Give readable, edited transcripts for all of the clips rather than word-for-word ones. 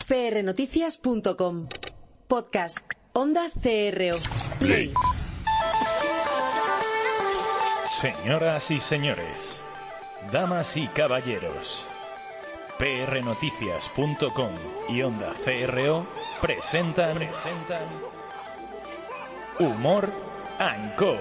prnoticias.com. Podcast Onda CRO. Play. Señoras y señores, damas y caballeros, prnoticias.com y Onda CRO presentan Humor & Co.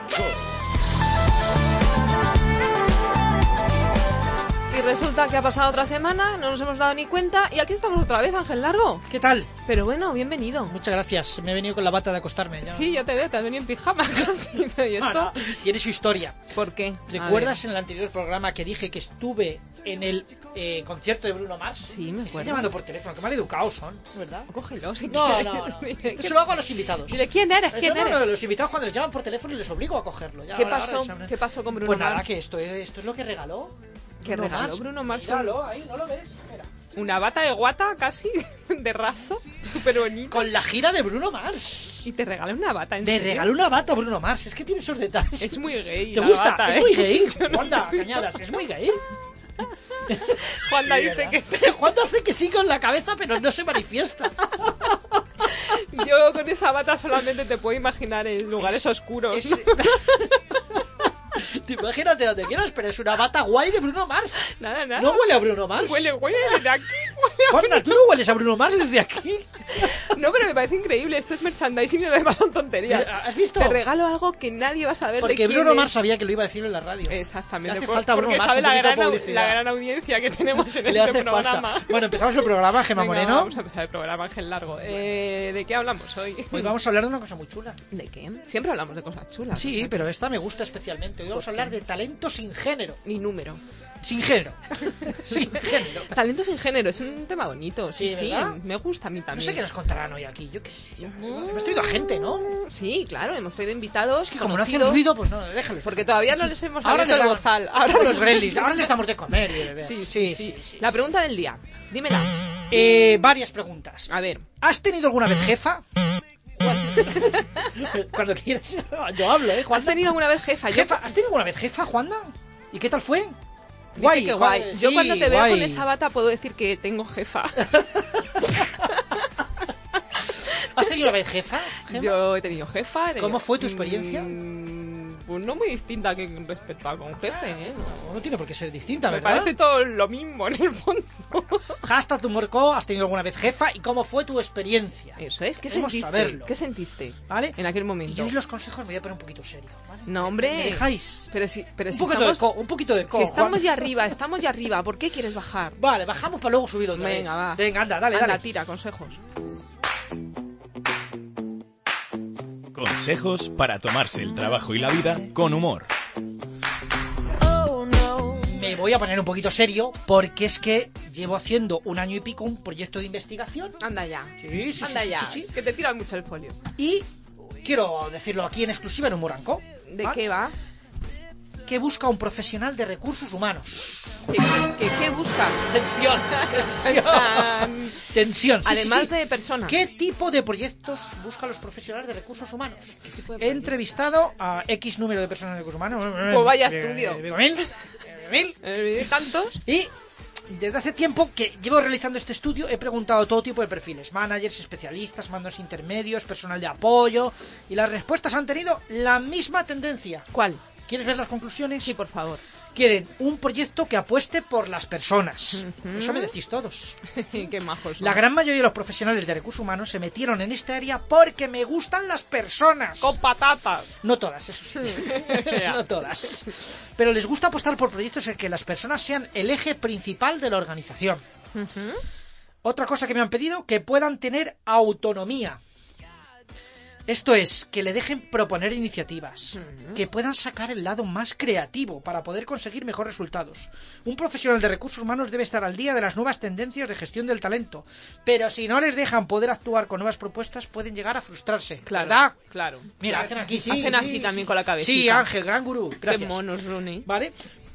Y resulta que ha pasado otra semana, no nos hemos dado ni cuenta y aquí estamos otra vez, Ángel Largo. ¿Qué tal? Pero bueno, bienvenido. Muchas gracias, me he venido con la bata de acostarme ya. Sí, yo te veo, te has venido en pijama casi. ¿Y esto? No, tiene su historia. ¿Por qué? ¿Recuerdas en el anterior programa que dije que estuve en el concierto de Bruno Mars? Sí, me estoy acuerdo. llamando por teléfono, que mal educados son, ¿verdad? Cógelo si No, quieres. no. Esto se lo hago a los invitados. Dile, ¿quién eres? ¿Quién eres? No, los invitados cuando les llaman por teléfono les obligo a cogerlo. Ya, ¿Qué pasó con Bruno Pues nada, Mars? que esto es lo que regaló. ¿Qué regaló Bruno Mars? Míralo, ahí, ¿no lo ves? Mira. Una bata de guata casi, de raso, súper bonita. Con la gira de Bruno Mars. Y te regalé una bata, ¿en Me serio? regaló una bata Bruno Mars, es que tiene esos detalles. Es muy gay. ¿Te la gusta? bata, Es ¿eh? muy gay. Yo no- Juanda, Cañadas, es muy gay. Juanda Sí, dice ¿verdad? que sí. Juanda hace que sí con la cabeza, pero no se manifiesta. Yo con esa bata solamente te puedo imaginar en lugares oscuros. Es- Te imagínate donde quieras, pero es una bata guay de Bruno Mars. Nada, nada. ¿No huele a Bruno Mars? Huele desde aquí. Huele a Juanda, ¿tú no hueles a Bruno Mars desde aquí? No, pero me parece increíble. Esto es merchandising y lo demás son tonterías. ¿Has visto? Te regalo algo que nadie va a saber de Porque quién Bruno es. Mars sabía que lo iba a decir en la radio. Exactamente. Le hace falta Bruno porque Mars, sabe un la poquito de gran, publicidad. la gran audiencia que tenemos en Le este hace programa. falta. Bueno, empezamos el programa, Gemma Venga, Moreno. vamos a empezar el programa, Ángel Largo. ¿De qué hablamos hoy? Hoy vamos a hablar de una cosa muy chula. ¿De qué? Siempre hablamos de cosas chulas. Sí, ¿verdad? pero esta me gusta especialmente. Hoy vamos a hablar de talento sin género. Ni número. Sin género. Sin género. Talento sin género, es un tema bonito. Sí, Sí, sí. ¿verdad? Me gusta a mí No también. sé qué nos contarán hoy aquí. Yo qué sé. Hemos traído a gente, ¿no? Sí, claro, hemos traído invitados. Que como no hacen conocidos, ruido, pues no, déjalos. Porque todavía no les hemos Ahora abierto el les bozal. Ahora los gremlins. Ahora les damos de comer y de beber. Sí. La pregunta del día. Dímela. Varias preguntas. A ver. ¿Has tenido alguna vez jefa? Cuando quieras, yo hablo, Juanda. ¿Has tenido alguna vez jefa? Jefa, ¿has tenido alguna vez jefa, Juanda? ¿Y qué tal fue? Dice que guay. joder, Yo sí, cuando te veo guay. con esa bata puedo decir que tengo jefa. ¿Has tenido una vez jefa? Gemma? Yo he tenido jefa. ¿Cómo fue tu experiencia? Pues no muy distinta que respecto a con jefe, ¿eh? No tiene por qué ser distinta, Me ¿verdad? parece todo lo mismo en el fondo. Hashtag Tumorco, ¿has tenido alguna vez jefa? ¿Y cómo fue tu experiencia? Eso es. ¿Qué Queremos sentiste? saberlo. ¿Qué sentiste? ¿Vale? En aquel Y momento. hoy los consejos me voy a poner un poquito serio, ¿vale? No, hombre. ¿Me dejáis? Pero si Un poquito de co, un poquito de co. Si estamos Juan. ya arriba, ¿por qué quieres bajar? Vale, bajamos para luego subir otra vez. Venga, va. Venga, anda, dale, Anda, dale. tira, consejos. Consejos para tomarse el trabajo y la vida con humor. Me voy a poner un poquito serio porque es que llevo haciendo 1 año y pico un proyecto de investigación. Anda ya. Sí, Anda sí, ya. sí, sí. Que te tiran mucho el folio. Y quiero decirlo aquí en exclusiva en Humor & Co. ¿De ¿vale? qué va? Que busca un profesional de recursos humanos. ¿Qué busca? Tensión. Chan. Tensión. Sí, Además sí. de personas. ¿Qué tipo de proyectos buscan los profesionales de recursos humanos? tipo de He proyectos? entrevistado a X número de personas de recursos humanos. Pues vaya estudio. Digo, mil. ¿Tantos? Y desde hace tiempo que llevo realizando este estudio he preguntado a todo tipo de perfiles: managers, especialistas, mandos intermedios, personal de apoyo, y las respuestas han tenido la misma tendencia. ¿Cuál? ¿Quieres ver las conclusiones? Sí, por favor. Quieren un proyecto que apueste por las personas. Ujú. Eso me decís todos. Qué majos. La gran mayoría de los profesionales de recursos humanos se metieron en esta área porque me gustan las personas. Con patatas. No todas, eso sí. No todas. Pero les gusta apostar por proyectos en que las personas sean el eje principal de la organización. Ujú. Otra cosa que me han pedido, que puedan tener autonomía. Esto es, que le dejen proponer iniciativas, que puedan sacar el lado más creativo para poder conseguir mejores resultados. Un profesional de recursos humanos debe estar al día de las nuevas tendencias de gestión del talento, pero si no les dejan poder actuar con nuevas propuestas, pueden llegar a frustrarse. Claro, ¿Verdad? claro. Mira, hacen aquí, sí. Hacen así también con la cabecita. Sí, Ángel, gran gurú. Qué Gracias. monos, Rooney. ¿Vale?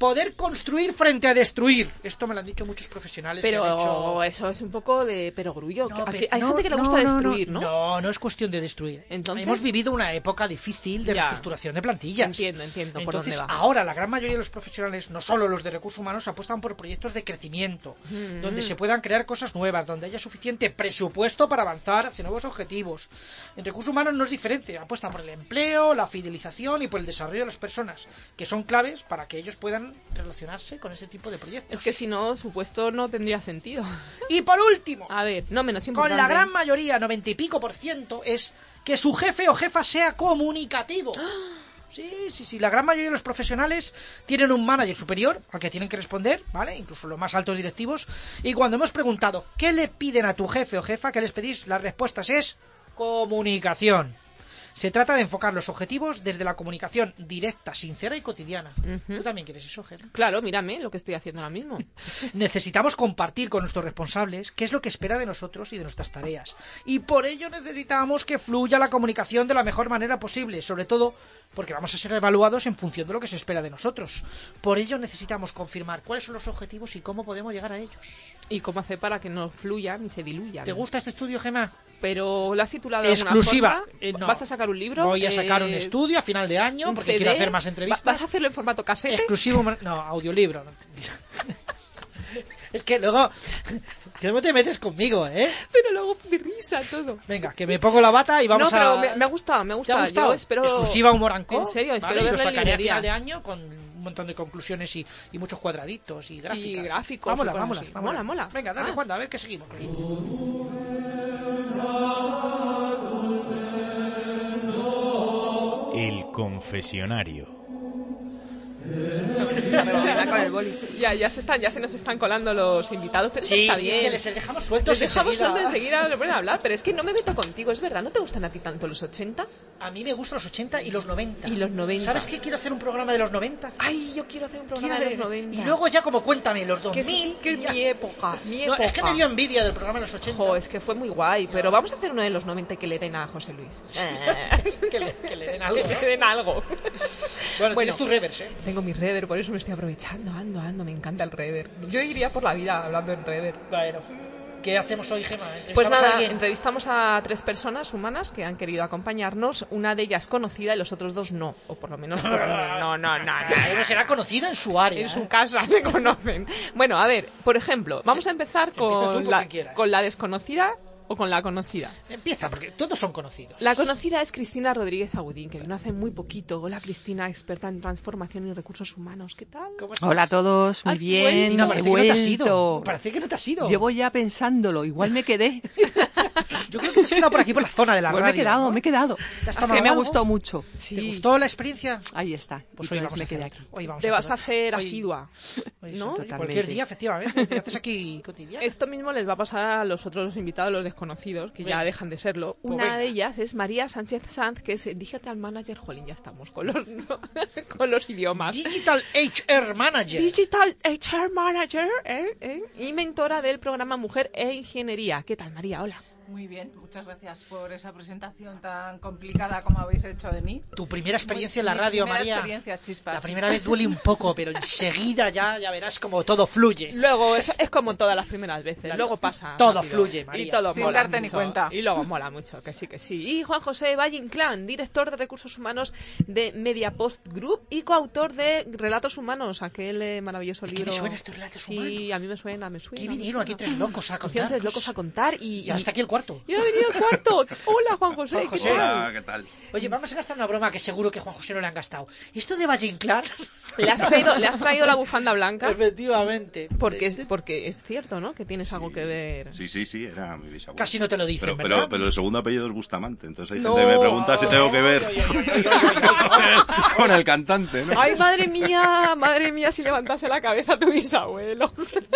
poder construir frente a destruir. Esto me lo han dicho muchos profesionales. Pero que han hecho... eso es un poco de perogrullo. No, Hay gente que le gusta destruir, ¿no? No es cuestión de destruir. Entonces, hemos vivido una época difícil de reestructuración de plantillas. Entiendo por dónde Entonces, va. ahora la gran mayoría de los profesionales, no solo los de recursos humanos, apuestan por proyectos de crecimiento, donde se puedan crear cosas nuevas, donde haya suficiente presupuesto para avanzar hacia nuevos objetivos. En recursos humanos no es diferente, apuestan por el empleo, la fidelización y por el desarrollo de las personas, que son claves para que ellos puedan relacionarse con ese tipo de proyectos. Es que si no, su puesto no tendría sentido. Y por último, a ver, no menos con importante, la gran mayoría, 90 y pico %, es que su jefe o jefa sea comunicativo. Sí, la gran mayoría de los profesionales tienen un manager superior al que tienen que responder, ¿vale? Incluso los más altos directivos. Y cuando hemos preguntado ¿qué le piden a tu jefe o jefa? ¿Qué les pedís? Las respuestas es comunicación. Se trata de enfocar los objetivos desde la comunicación directa, sincera y cotidiana. ¿Tú también quieres eso, Gemma? Claro, mírame lo que estoy haciendo ahora mismo. Necesitamos compartir con nuestros responsables qué es lo que espera de nosotros y de nuestras tareas. Y por ello necesitamos que fluya la comunicación de la mejor manera posible, sobre todo porque vamos a ser evaluados en función de lo que se espera de nosotros. Por ello necesitamos confirmar cuáles son los objetivos y cómo podemos llegar a ellos. ¿Y cómo hacer para que no fluyan y se diluyan? ¿Te gusta este estudio, Gemma? Pero ¿lo has titulado de exclusiva? alguna forma? No. ¿Vas a sacar un libro? Voy a sacar un estudio a final de año porque quiero hacer más entrevistas. ¿Vas a hacerlo en formato casete? Exclusivo, no, audiolibro. Es que luego que no te metes conmigo, ¿eh? Pero luego de risa todo. Venga, que me pongo la bata y vamos a... No, pero me ha gustado. ¿Te ha gustado? Yo espero... Exclusiva Humor and Co. En serio, espero ¿vale? verlo Lo sacaré en a final de librerías. año con un montón de conclusiones y muchos cuadraditos y gráficas. Y gráficos. Vámonos. Mola. Venga, dale, Juan, a ver qué seguimos. El confesionario. Con el boli. Ya se nos están colando los invitados, pero sí, está sí, bien. es que les dejamos sueltos. Les dejamos sueltos enseguida, lo ponen a hablar, pero es que no me meto contigo, es verdad. ¿No te gustan a ti tanto los 80? A mí me gustan los 80 y los 90. Y los 90. ¿Sabes qué? Quiero hacer un programa de los 90. Ay, yo quiero hacer un programa de los 90. Y luego ya como cuéntame, los 2000. Que es mi época. No, es que me dio envidia del programa de los 80. Jo, es que fue muy guay, pero vamos a hacer uno de los 90 que le den a José Luis. que le den algo. Que le den algo. Bueno, tienes tu reverb, ¿eh? Tengo mi reverb, por eso me estoy aprovechando. Ando, me encanta el reverb. Yo iría por la vida hablando en reverb. Bueno, ¿qué hacemos hoy, Gemma? Pues nada, entrevistamos a 3 personas humanas que han querido acompañarnos. Una de ellas conocida y los otros 2 no. O por lo menos no. Uno será conocida en su área. En su casa le conocen. Bueno, a ver, por ejemplo, vamos a empezar con la desconocida o con la conocida. Empieza, porque todos son conocidos. La conocida es Cristina Rodríguez Agudín, que vino hace muy poquito. Hola, Cristina, experta en transformación y recursos humanos. ¿Qué tal? ¿Cómo estás? Hola a todos, muy bien. Cristina, parece que no te has ido. Parece que no te has ido. Llevo ya pensándolo, igual me quedé. Yo creo que te has quedado por aquí, por la zona de la radio. Me he quedado. ¿Te has tomado me ha algo? gustado mucho. Sí. ¿Te gustó la experiencia? Ahí está. Pues y hoy entonces vamos me a quedé hacer aquí. Hoy vamos Te a vas a hacer hacer asidua, ¿no? Cualquier día, efectivamente. Te haces aquí cotidiano. Esto mismo les va a pasar a los otros invitados, los desconocidos, que ya dejan de serlo. Pues Una venga. de ellas es María Sánchez Sanz, que es Digital Manager. Jolín, ya estamos con los idiomas. Digital HR Manager. Digital HR Manager y mentora del programa Mujer e Ingeniería. ¿Qué tal, María? Hola. Muy bien, muchas gracias por esa presentación tan complicada como habéis hecho de mí. Tu primera experiencia en la radio, Mi primera María. experiencia, chispas. La primera vez duele un poco, pero enseguida ya verás como todo fluye. Luego, eso es como todas las primeras veces. Luego pasa. Todo rápido. fluye, María. Y todo Sin mola darte ni mucho. cuenta. Y luego mola mucho, que sí, que sí. Y Juan José Valle Inclán, director de Recursos Humanos de Mediapost Group y coautor de Relatos Humanos, aquel maravilloso ¿Qué libro. me suena estos Relatos Humanos? Sí, a mí me suena. ¿Qué vinieron aquí 3 locos a Hicieron 3 contar? locos a contar y hasta aquí el cuarto. Y ha venido el cuarto. Hola, Juan José. Juan ¿qué José. tal? Hola, ¿qué tal? Oye, vamos a gastar una broma que seguro que Juan José no le han gastado. ¿Y esto de Valle Inclán? ¿Le has traído la bufanda blanca? Efectivamente. Porque es cierto, ¿no? Que tienes algo que ver. Sí, era mi bisabuelo. Casi no te lo dicen, ¿verdad? Pero el segundo apellido es Bustamante, entonces hay No. gente que me pregunta si tengo que ver con el cantante, ¿no? Ay, madre mía, si levantase la cabeza tu bisabuelo.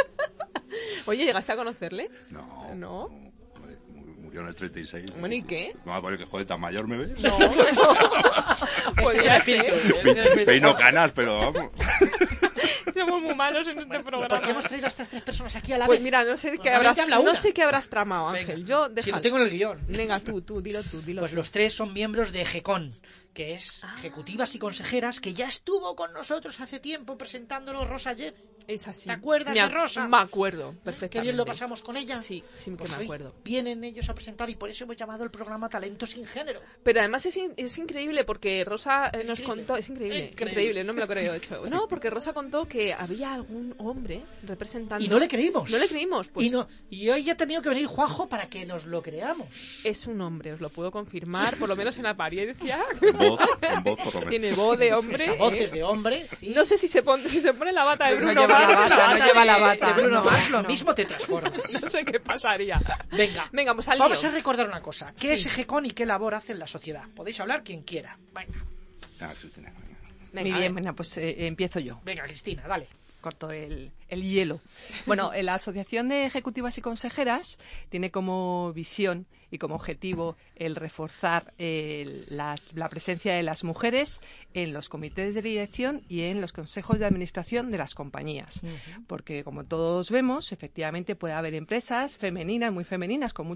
Oye, ¿llegaste a conocerle? No. Murió en el 36. Bueno, ¿y qué? No, porque joder, tan mayor me ves. No. Pues ya sé. Peino canas, pero vamos. somos muy malos en este ¿Y programa. por qué hemos traído a estas 3 personas aquí a la Pues vez? mira, no sé qué Normalmente habla una. habrás tramado, Venga, Ángel. Yo, si déjalo. lo tengo en el guión. Venga, dilo Pues tú. los 3 son miembros de GECON, que es Ejecutivas y Consejeras, que ya estuvo con nosotros hace tiempo presentándolo Rosa Jeff. Es así. ¿Te acuerdas de Rosa? Me acuerdo, perfectamente. Qué bien lo pasamos con ella. Sí, sí que Pues me hoy acuerdo. vienen ellos a presentar y por eso hemos llamado el programa Talento sin Género. Pero además es increíble porque Rosa nos Increíble. contó... Es increíble, no me lo creo hecho. No, porque Rosa contó que había algún hombre representando... Y no le creímos. No le creímos, pues... Y hoy ha tenido que venir Juanjo para que nos lo creamos. Es un hombre, os lo puedo confirmar, por lo menos en apariencia. En voz por lo menos. Tiene voz de hombre. Esa voz es de hombre. ¿sí? No sé si se pone la bata de Pero no Bruno lleva la Mars. bata, no lleva la bata. De Bruno No, Mars, lo no. mismo te transformas. No sé qué pasaría. Venga, pues al vamos lío. a recordar una cosa. ¿Qué Sí. es GECON y qué labor hace en la sociedad? Podéis hablar quien quiera. Venga, Cristina. Venga, Muy bien, bueno, pues empiezo yo. venga, Cristina, dale. Corto el hielo. Bueno, la Asociación de Ejecutivas y Consejeras tiene como visión y como objetivo el reforzar la presencia de las mujeres en los comités de dirección y en los consejos de administración de las compañías. Porque, como todos vemos, efectivamente puede haber empresas femeninas, muy femeninas, con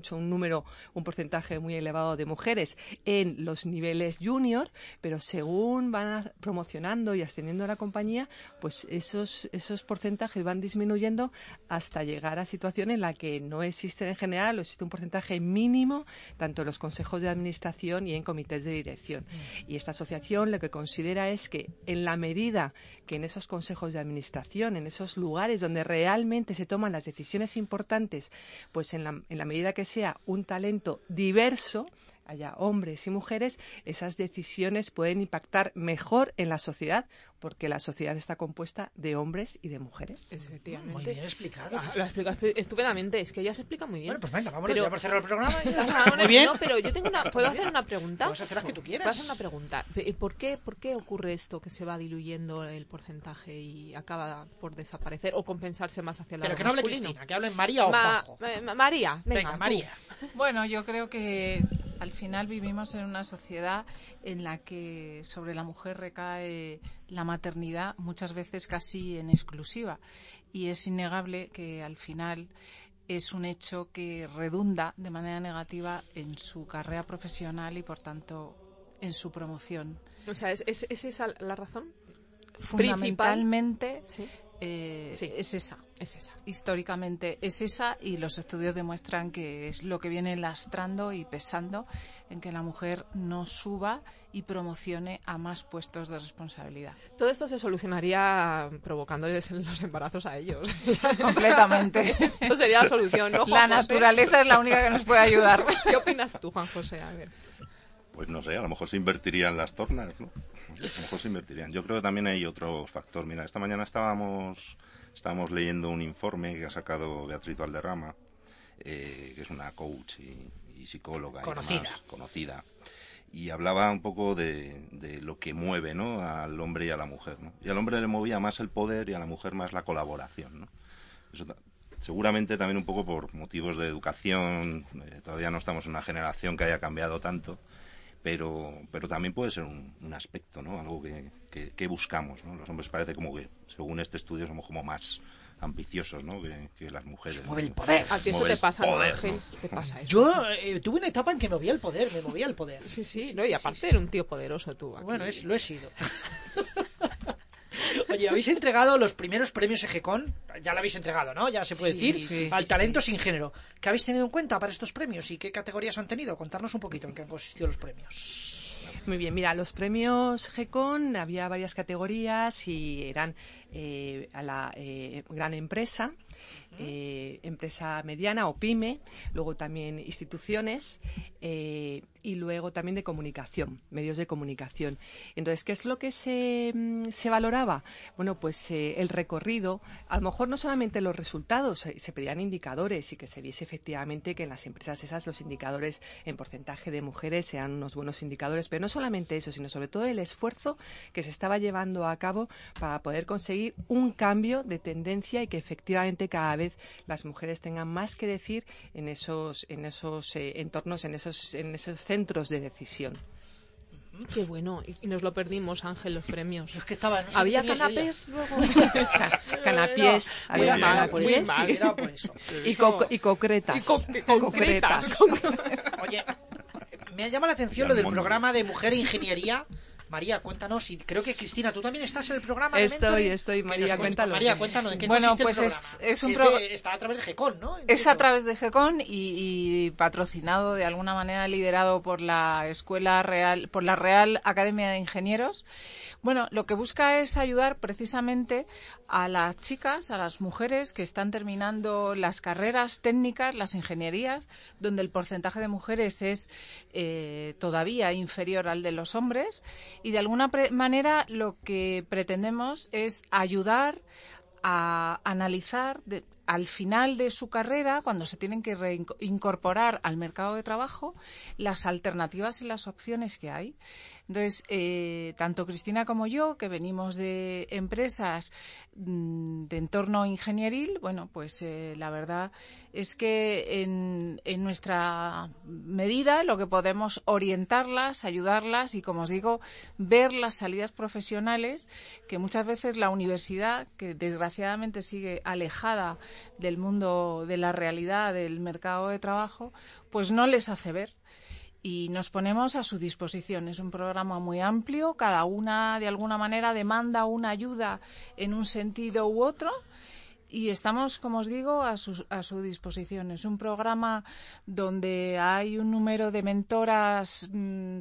un porcentaje muy elevado de mujeres en los niveles junior, pero según van promocionando y ascendiendo a la compañía, pues esos porcentajes van disminuyendo hasta llegar a situación en la que no existe en general o existe un porcentaje mínimo tanto en los consejos de administración y en comités de dirección. Y esta asociación lo que considera es que en la medida que en esos consejos de administración, en esos lugares donde realmente se toman las decisiones importantes, pues en la medida que sea un talento diverso, haya hombres y mujeres, esas decisiones pueden impactar mejor en la sociedad, porque la sociedad está compuesta de hombres y de mujeres. Efectivamente. Muy bien explicado. Lo explica estupendamente, es que ella se explica muy bien. Bueno, pues venga, vamos Pero- ya por cerrar el programa. Muy Muy bien. No, pero yo tengo ¿puedo hacer una pregunta? Puedes hacer las que tú quieras. Puedo hacer una pregunta. ¿Por qué ocurre esto que se va diluyendo el porcentaje y acaba por desaparecer o compensarse más hacia el lado Pero que no hable masculino? Cristina, que hable María o Juanjo. María, Venga, tú. María. Bueno, yo creo que al final vivimos en una sociedad en la que sobre la mujer recae la maternidad muchas veces casi en exclusiva, y es innegable que al final es un hecho que redunda de manera negativa en su carrera profesional y por tanto en su promoción. O sea, ¿es esa la razón? Fundamentalmente Sí. sí, es esa. Es esa. Históricamente es esa, y los estudios demuestran que es lo que viene lastrando y pesando en que la mujer no suba y promocione a más puestos de responsabilidad. Todo esto se solucionaría provocándoles los embarazos a ellos. Completamente. Esto sería la solución, ¿no, La Juan José? naturaleza es la única que nos puede ayudar. ¿Qué opinas tú, Juan José? A ver. Pues no sé, a lo mejor se invertirían las tornas, ¿no? A lo mejor se invertirían. Yo creo que también hay otro factor. Mira, esta mañana estábamos leyendo un informe que ha sacado Beatriz Valderrama, que es una coach y psicóloga Conocida. y demás, conocida, y hablaba un poco de lo que mueve, ¿no?, al hombre y a la mujer, ¿no? Y al hombre le movía más el poder y a la mujer más la colaboración, ¿no? Eso seguramente también un poco por motivos de educación. Todavía no estamos en una generación que haya cambiado tanto, pero también puede ser un aspecto, ¿no?, algo que buscamos, ¿no? Los hombres parece como que, según este estudio, somos como más ambiciosos, ¿no?, que las mujeres. Mueve ¿no? el poder. A ti eso Mueve te el pasa, ¿no, poder, Ángel? ¿no? ¿Te pasa eso? Yo tuve una etapa en que me movía el poder, Sí, sí, no, y aparte era un tío poderoso tú. Aquí. Bueno, lo he sido. Oye, habéis entregado los primeros premios EGECON, ya lo habéis entregado, ¿no? Ya se puede Sí, decir, sí, al sí, talento sin género. ¿Qué habéis tenido en cuenta para estos premios y qué categorías han tenido? Contarnos un poquito en qué han consistido los premios. Muy bien, mira, los premios GECON había varias categorías y eran a la gran empresa, empresa mediana o pyme, luego también instituciones y luego también de comunicación, medios de comunicación. Entonces, ¿qué es lo que se valoraba? Bueno, pues el recorrido, a lo mejor no solamente los resultados, se pedían indicadores y que se viese efectivamente que en las empresas esas los indicadores en porcentaje de mujeres sean unos buenos indicadores, pero no solamente eso, sino sobre todo el esfuerzo que se estaba llevando a cabo para poder conseguir un cambio de tendencia y que efectivamente cada vez las mujeres tengan más que decir en esos entornos, en esos centros de decisión. Qué bueno. Y nos lo perdimos, Ángel, los premios. Es que estaba, no sé Había qué tenía ese día. canapés luego. Canapiés, había Muy mal, canapiés Muy mal, cuidado por eso. y concretas. Concretas. Oye, me llama la atención lo del programa de Mujer e Ingeniería. María, cuéntanos, y creo que Cristina, tú también estás en el programa de mentoring. Estoy, Que María, nos cuéntalo. María, cuéntanos, ¿en qué Bueno, consiste pues el programa? es un Está a través de GECON, ¿no? Es a través de GECON y patrocinado de alguna manera, liderado por la Real Academia de Ingenieros. Bueno, lo que busca es ayudar precisamente a las chicas, a las mujeres que están terminando las carreras técnicas, las ingenierías, donde el porcentaje de mujeres es todavía inferior al de los hombres, y de alguna manera lo que pretendemos es ayudar a analizar al final de su carrera, cuando se tienen que reincorporar al mercado de trabajo, las alternativas y las opciones que hay. Entonces, tanto Cristina como yo, que venimos de empresas de entorno ingenieril, bueno, pues la verdad es que en nuestra medida lo que podemos orientarlas, ayudarlas y, como os digo, ver las salidas profesionales que muchas veces la universidad, que desgraciadamente sigue alejada del mundo, de la realidad del mercado de trabajo, pues no les hace ver. Y nos ponemos a su disposición. Es un programa muy amplio, cada una de alguna manera demanda una ayuda en un sentido u otro, y estamos, como os digo, a su disposición. Es un programa donde hay un número de mentoras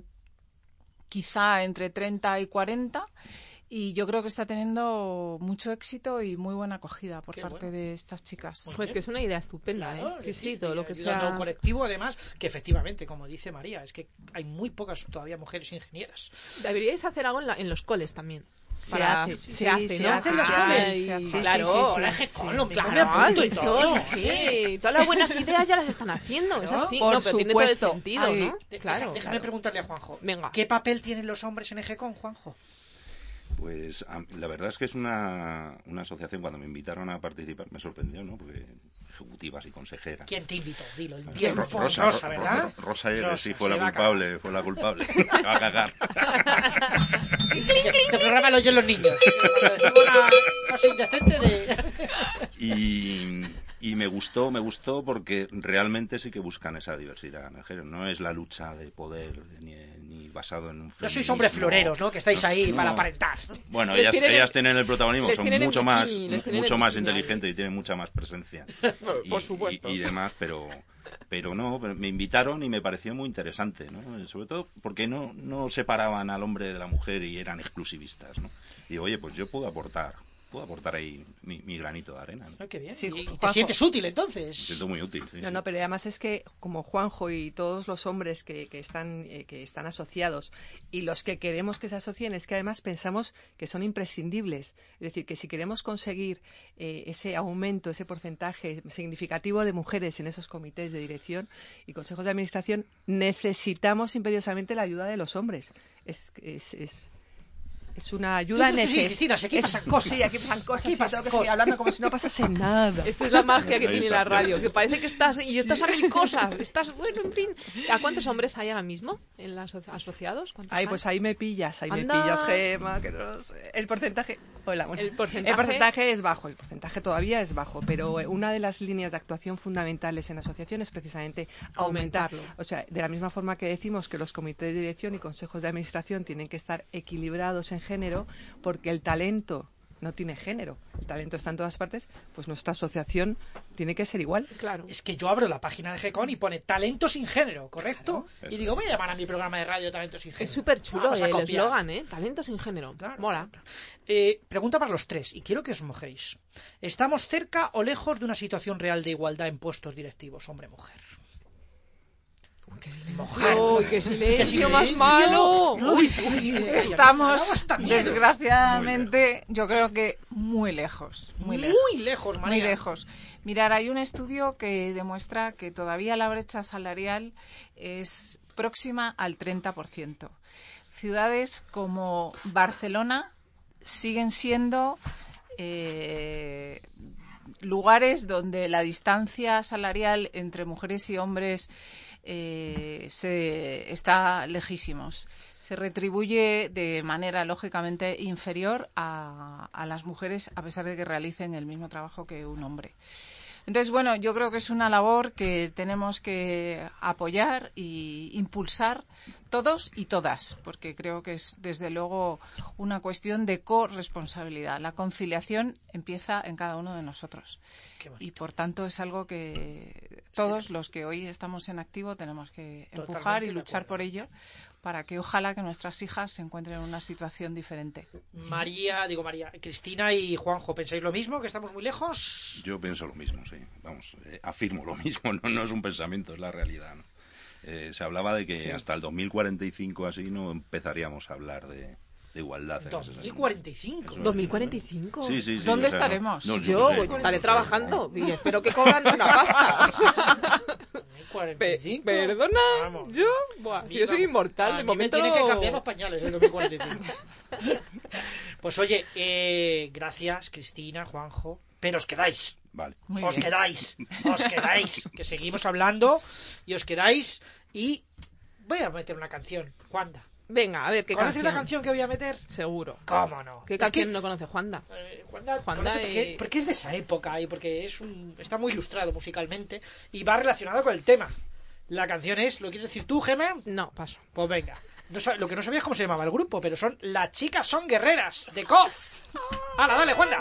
quizá entre 30 y 40, y yo creo que está teniendo mucho éxito y muy buena acogida por parte de estas chicas. Pues que es una idea estupenda, Claro, ¿eh? Sí, todo lo que ayudando sea... a un colectivo, además, que efectivamente, como dice María, es que hay muy pocas todavía mujeres ingenieras. Deberíais hacer algo en los coles también. Se hace, se hace, ¿no? hacen las coles. Claro, Ahora GECON, lo claro, me claro, apunto y es todo. que todas las buenas ideas ya las están haciendo, es así. Por No, pero tiene todo el supuesto. sentido, Ay, ¿no? Claro. Déjame preguntarle a Juanjo. Venga. ¿Qué papel tienen los hombres en GECON, Juanjo? Pues la verdad es que es una asociación, cuando me invitaron a participar me sorprendió, ¿no? Porque ejecutivas y consejeras. ¿Quién te invitó? Dilo. Rosa, ¿verdad? Rosa L, sí, fue la culpable. Se va a cagar. Este programa lo oyen los niños. Una cosa indecente de... Y me gustó porque realmente sí que buscan esa diversidad. No es la lucha de poder ni basado en un feminismo. No sois hombres floreros, ¿no? Que estáis ahí para aparentar. Bueno, ellas tienen el protagonismo, son mucho más bikini, inteligentes y tienen mucha más presencia. Por supuesto. Y demás, pero no, me invitaron y me pareció muy interesante, ¿no? Sobre todo porque no separaban al hombre de la mujer y eran exclusivistas, ¿no? Y digo, oye, pues yo puedo aportar ahí mi granito de arena, ¿no? Ay, qué bien. Sí, ¿Y te Juanjo. sientes útil entonces? Me siento muy útil. Sí, No, sí. no, pero además es que como Juanjo y todos los hombres que están asociados y los que queremos que se asocien, es que además pensamos que son imprescindibles. Es decir, que si queremos conseguir ese aumento, ese porcentaje significativo de mujeres en esos comités de dirección y consejos de administración, necesitamos imperiosamente la ayuda de los hombres. Es una ayuda Sí, Cristina, aquí pasan cosas. Sí, aquí pasan cosas. Aquí y pasan tengo que cosas. seguir hablando como si no pasase nada. Esta es la magia que Ahí tiene está. la radio, que parece que estás a mil cosas. Estás, bueno, en fin. ¿A cuántos hombres hay ahora mismo en los asociados? ¿Cuántos Ay, hay? pues ahí me pillas, Anda. Gemma, que no lo sé. El porcentaje... Hola, bueno. El porcentaje es bajo, el porcentaje todavía es bajo, pero una de las líneas de actuación fundamentales en asociación es precisamente aumentarlo. O sea, de la misma forma que decimos que los comités de dirección y consejos de administración tienen que estar equilibrados en género, porque el talento no tiene género, el talento está en todas partes, pues nuestra asociación tiene que ser igual. Claro. Es que yo abro la página de GECON y pone talento sin género, ¿correcto? Claro. Y digo, voy a llamar a mi programa de radio Talento sin género. Es súper chulo Vamos a el copiar. eslogan, ¿eh? Talento sin género. Claro, Mola. claro. Pregunta para los tres, y quiero que os mojéis. ¿Estamos cerca o lejos de una situación real de igualdad en puestos directivos, hombre-mujer? ¡Qué silencio! Mojaros. ¡Qué silencio silencio! más malo! Estamos, da miedo. desgraciadamente, yo creo que muy lejos. Muy lejos, María. Muy lejos. Mirar, hay un estudio que demuestra que todavía la brecha salarial es próxima al 30%. Ciudades como Barcelona siguen siendo lugares donde la distancia salarial entre mujeres y hombres está lejísimos. Se retribuye de manera lógicamente inferior a las mujeres, a pesar de que realicen el mismo trabajo que un hombre. Entonces, bueno, yo creo que es una labor que tenemos que apoyar e impulsar todos y todas, porque creo que es, desde luego, una cuestión de corresponsabilidad. La conciliación empieza en cada uno de nosotros. Y, por tanto, es algo que todos los que hoy estamos en activo tenemos que empujar y luchar por ello, para que ojalá que nuestras hijas se encuentren en una situación diferente. Cristina y Juanjo, ¿pensáis lo mismo, que estamos muy lejos? Yo pienso lo mismo, sí. Vamos, afirmo lo mismo, no es un pensamiento, es la realidad, ¿no? Se hablaba de que hasta el 2045 así no empezaríamos a hablar de igualdad. ¿2045? ¿2045? Sí. ¿Dónde estaremos? No, yo estaré trabajando y espero que cobrando una pasta. O sea, 2045. Perdona, Vamos. yo soy inmortal. De momento me tienen que cambiar los pañales en 2045. Pues oye, gracias Cristina, Juanjo, pero os quedáis. Vale. Os quedáis, que seguimos hablando y os quedáis. Y voy a meter una canción, Juanda. Venga, a ver, ¿qué ¿Conoces canción? la canción que voy a meter? Seguro. ¿Cómo no? ¿Qué canción no conoce Juanda? Juanda y... porque es de esa época y porque está muy ilustrado musicalmente y va relacionado con el tema. La canción es, ¿lo quieres decir tú, Gemma? No, paso. Pues venga. Lo que no sabías cómo se llamaba el grupo, pero son Las Chicas Son Guerreras, de Coz. ¡Hala, dale, Juanda!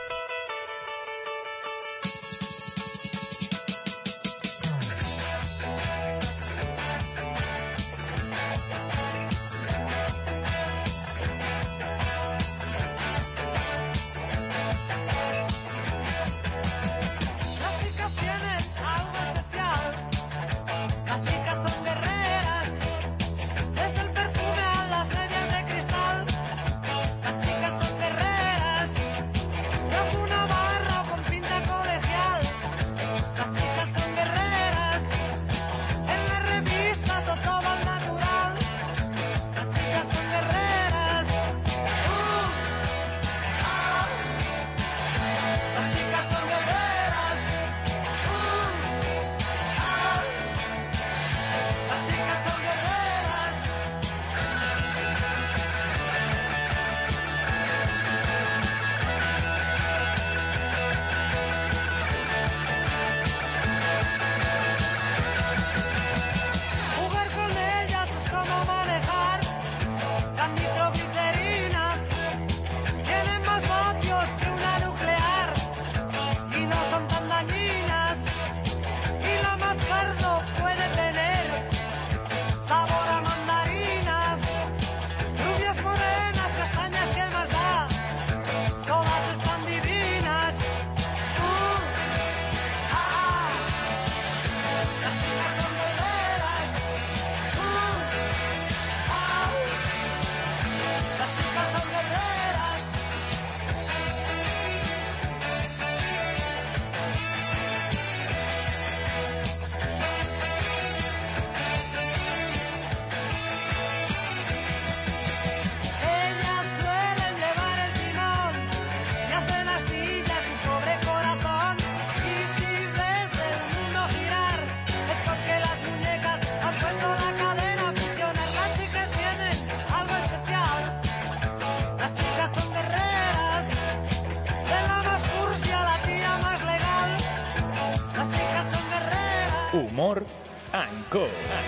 Humor Anco.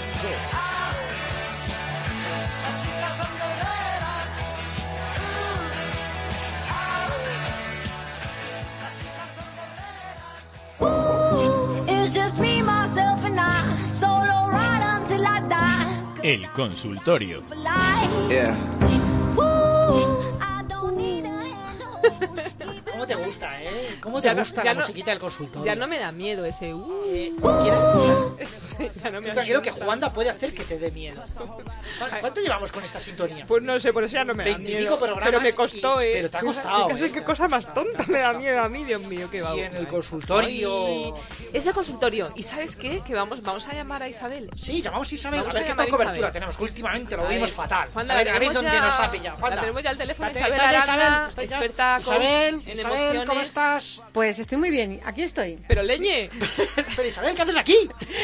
El consultorio. ¿Cómo te gusta, ¿Cómo te gusta la musiquita del consultorio? Ya no me da miedo ese... Sí, ya no me Tranquilo que asusta. Juanda puede hacer que te dé miedo. Vale, ¿cuánto llevamos con esta sintonía? Pues no sé, por eso ya no me da 25 miedo. programas Pero me costó, y- pero te ha costado, Qué cosa más tonta me da miedo a mí, Dios mío, qué va. Y en el consultorio... Ay, es el consultorio. ¿Y sabes qué? Que vamos a llamar a Isabel. Sí, llamamos a Isabel. Vamos a ver a qué llamar tal a cobertura Isabel. tenemos, que últimamente lo A vimos ver, fatal. Juanda, a ver la dónde tenemos nos ya- ha pillado. Juanda. la tenemos ya al teléfono. Está Isabel ya, Aranda, está ya. experta coach Isabel, en Isabel, ¿cómo emociones. estás? Pues estoy muy bien, aquí estoy. Pero leñe. Pero Isabel, ¿qué haces aquí?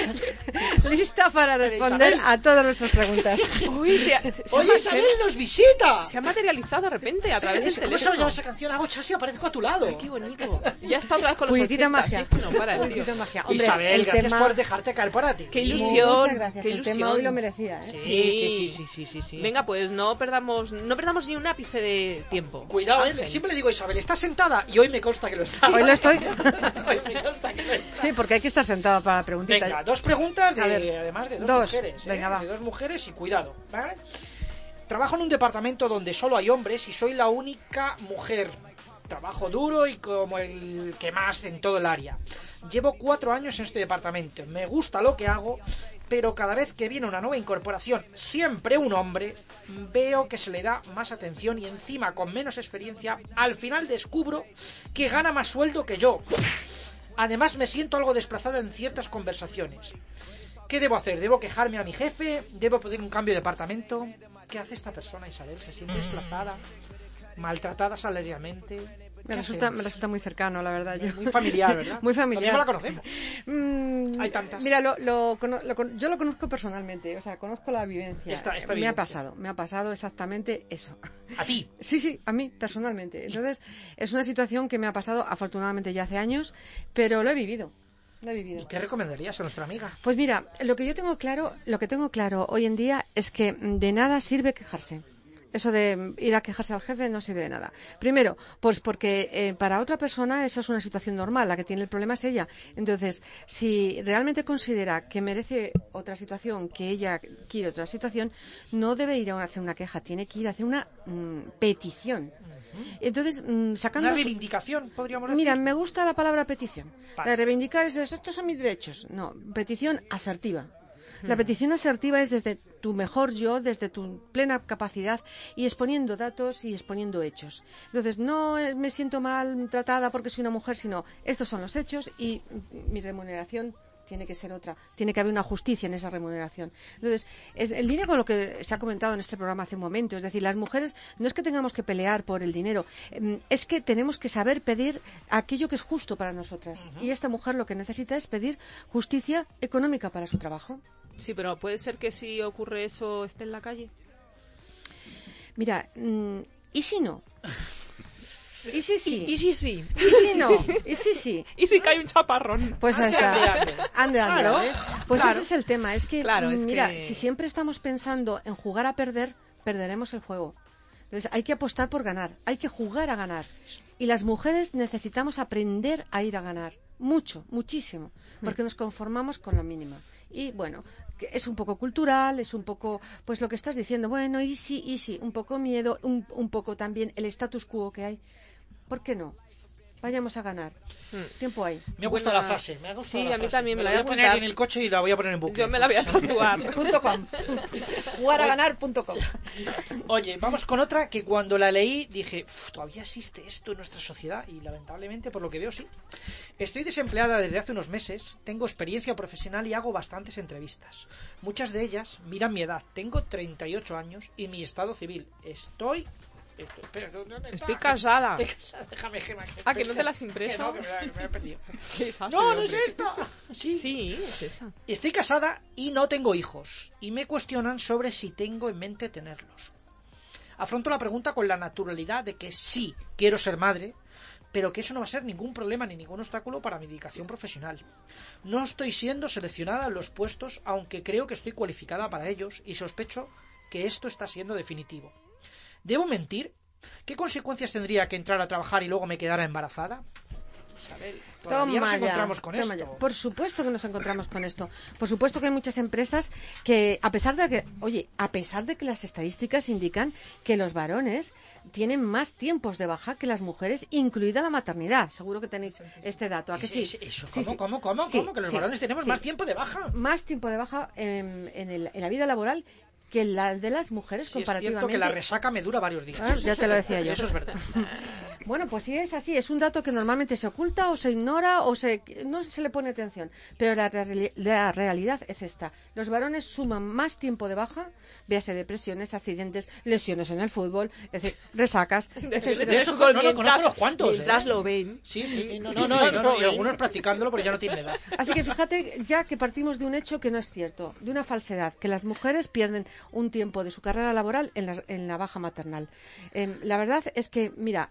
Lista para responder Isabel. a todas nuestras preguntas. Uy, Oye, Isabel nos visita. se ha materializado de repente a través del ¿Cómo se llama teléfono. esa canción? Hago chasis y aparezco a tu lado. Ay, qué bonito. Ya está otra vez con los Puritita 80, magia. sí, que no para el tío. Puritita magia. Hombre, Isabel, el gracias tema... por dejarte caer por a ti. Qué ilusión. Muchas gracias, qué el ilusión. tema hoy lo merecía, ¿eh? Sí. Venga, pues no perdamos ni un ápice de tiempo. Cuidado, Ángel. siempre le digo a Isabel, ¿estás sentada? Y hoy me consta que lo está. Hoy lo estoy. Hoy me consta que lo está. Sí, porque hay que estar sentado para la preguntita. Venga, dos preguntas, A ver, además de dos dos. mujeres. Venga, va. De dos mujeres y cuidado, ¿vale? Trabajo en un departamento donde solo hay hombres y soy la única mujer. Trabajo duro y como el que más en todo el área. Llevo 4 años en este departamento. Me gusta lo que hago, pero cada vez que viene una nueva incorporación, siempre un hombre, veo que se le da más atención y encima con menos experiencia, al final descubro que gana más sueldo que yo. Además me siento algo desplazada en ciertas conversaciones. ¿Qué debo hacer? ¿Debo quejarme a mi jefe? ¿Debo pedir un cambio de departamento? ¿Qué hace esta persona, Isabel? ¿Se siente desplazada? ¿Maltratada salarialmente? Me ¿Qué resulta hacemos? muy cercano, la verdad. Yo. Muy familiar, ¿verdad? Muy familiar. No la conocemos. Hay Hay tantas. Mira, yo lo conozco personalmente, o sea, conozco la vivencia. Esta me vivencia. me ha pasado exactamente eso. ¿A ti? Sí, a mí personalmente. Entonces, es una situación que me ha pasado afortunadamente ya hace años, pero lo he vivido. Lo he vivido. ¿Y qué recomendarías a nuestra amiga? Pues mira, lo que tengo claro hoy en día es que de nada sirve quejarse. Eso de ir a quejarse al jefe no sirve de nada. Primero, pues porque para otra persona esa es una situación normal, la que tiene el problema es ella. Entonces, si realmente considera que merece otra situación, que ella quiere otra situación, no debe ir a hacer una queja, tiene que ir a hacer una petición. Entonces, sacando... Una reivindicación, podríamos decir. Mira, me gusta la palabra petición. Vale. La reivindicar es estos son mis derechos. No, petición asertiva. La petición asertiva es desde tu mejor yo, desde tu plena capacidad y exponiendo datos y exponiendo hechos. Entonces, no me siento mal tratada porque soy una mujer, sino estos son los hechos y mi remuneración tiene que ser otra. Tiene que haber una justicia en esa remuneración. Entonces, en línea con lo que se ha comentado en este programa hace un momento, es decir, las mujeres no es que tengamos que pelear por el dinero, es que tenemos que saber pedir aquello que es justo para nosotras. Y esta mujer lo que necesita es pedir justicia económica para su trabajo. Sí, pero puede ser que si ocurre eso esté en la calle. Mira, ¿y si no? ¿Y si sí? Y sí, sí. ¿Y si no? ¿Y si sí? Y si cae un chaparrón. Pues ahí está. Ande. Claro, Pues claro. ese es el tema. Es que, Claro, es mira, que- si siempre estamos pensando en jugar a perder, perderemos el juego. Entonces hay que apostar por ganar. Hay que jugar a ganar. Y las mujeres necesitamos aprender a ir a ganar. Muchísimo. Porque nos conformamos con lo mínimo. Y bueno, que es un poco cultural, es un poco, pues lo que estás diciendo. Bueno, y sí, un poco miedo, un poco también el status quo que hay. ¿Por qué no? Vayamos a ganar. Tiempo hay. Me gusta Buena- la frase. Me ha gustado Sí, la a mí frase. también me la voy voy a a poner apuntar. en el coche y la voy a poner en bucle. Yo me la voy a tatuar. .com. Jugaraganar.com. Oye, vamos con otra que cuando la leí dije, todavía existe esto en nuestra sociedad y lamentablemente por lo que veo sí. Estoy desempleada desde hace unos meses, tengo experiencia profesional y hago bastantes entrevistas. Muchas de ellas miran mi edad, tengo 38 años y mi estado civil. Estoy casada. Déjame, Gemma. Ah, que no te la has impreso. Que no, que me he perdido. Qué desastre, No, no es hombre. esto. Sí. Sí, es esa. Estoy casada y no tengo hijos, y me cuestionan sobre si tengo en mente tenerlos. Afronto la pregunta con la naturalidad de que sí quiero ser madre, pero que eso no va a ser ningún problema ni ningún obstáculo para mi dedicación profesional. No estoy siendo seleccionada en los puestos, aunque creo que estoy cualificada para ellos, y sospecho que esto está siendo definitivo. ¿Debo mentir? ¿Qué consecuencias tendría que entrar a trabajar y luego me quedara embarazada? Isabel, todavía nos encontramos con esto. Ya. Por supuesto que nos encontramos con esto. Por supuesto que hay muchas empresas que, a pesar de que las estadísticas indican que los varones tienen más tiempos de baja que las mujeres, incluida la maternidad. Seguro que tenéis este dato. ¿A que sí? ¿Cómo? Que los varones tenemos más tiempo de baja. Más tiempo de baja en la vida laboral que la de las mujeres comparativamente. Es cierto que la resaca me dura varios días. Ya te lo decía yo. Eso es verdad. Bueno, pues sí es así, es un dato que normalmente se oculta o se ignora o no se le pone atención, pero la realidad es esta. Los varones suman más tiempo de baja, véase depresiones, accidentes, lesiones en el fútbol, es decir, resacas, etc. Eso conozco los cuantos. Mientras lo ven. Sí. Y algunos practicándolo, pero ya no tienen edad. Así que fíjate ya que partimos de un hecho que no es cierto, de una falsedad, que las mujeres pierden un tiempo de su carrera laboral en la baja maternal. La verdad es que, mira,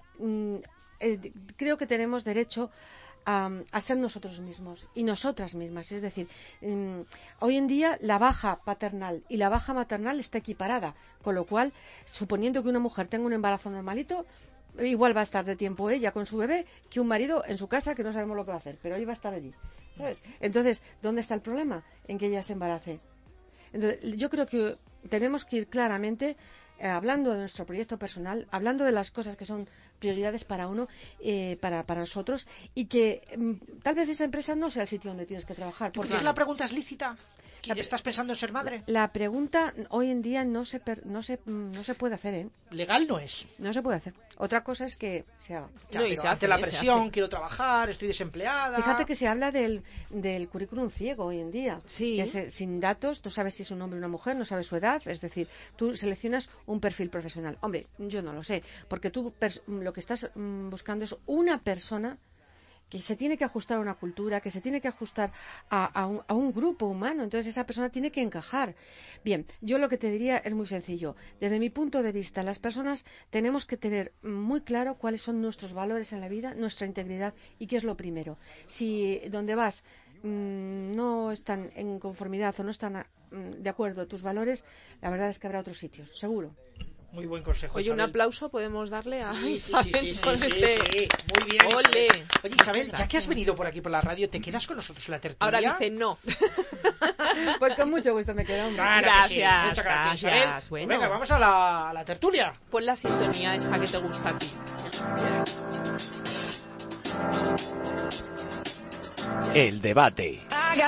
creo que tenemos derecho a ser nosotros mismos y nosotras mismas. Es decir, hoy en día la baja paternal y la baja maternal está equiparada, con lo cual, suponiendo que una mujer tenga un embarazo normalito, igual va a estar de tiempo ella con su bebé que un marido en su casa que no sabemos lo que va a hacer, pero hoy va a estar allí, ¿sabes? Entonces, ¿dónde está el problema? En que ella se embarace. Entonces, yo creo que tenemos que ir claramente hablando de nuestro proyecto personal, hablando de las cosas que son prioridades para uno, para nosotros, y que tal vez esa empresa no sea el sitio donde tienes que trabajar. ¿Porque claro, la pregunta es lícita? ¿Estás pensando en ser madre? La pregunta hoy en día no se puede hacer, ¿eh? Legal no es. No se puede hacer. Otra cosa es que se haga. Ante la presión, quiero trabajar, estoy desempleada. Fíjate que se habla del currículum ciego hoy en día. Sí. Sin datos, tú sabes si es un hombre o una mujer, no sabes su edad, es decir, tú seleccionas un perfil profesional. Hombre, yo no lo sé, porque tú lo que estás buscando es una persona que se tiene que ajustar a una cultura, que se tiene que ajustar a un grupo humano. Entonces esa persona tiene que encajar. Bien, yo lo que te diría es muy sencillo. Desde mi punto de vista, las personas tenemos que tener muy claro cuáles son nuestros valores en la vida, nuestra integridad y qué es lo primero. Si donde vas no están en conformidad o no están de acuerdo a tus valores, la verdad es que habrá otros sitios, seguro. Muy buen consejo, Oye, Isabel. un aplauso podemos darle a Isabel. Con Muy bien, ¡Ole! Isabel. Oye, Isabel, ya que has venido por aquí por la radio, ¿te quedas con nosotros en la tertulia? Ahora dice no. Pues con mucho gusto me quedo. Claro que sí. Muchas gracias, Isabel. Bueno. Venga, vamos a la tertulia. Pon la sintonía esa que te gusta a ti. El debate.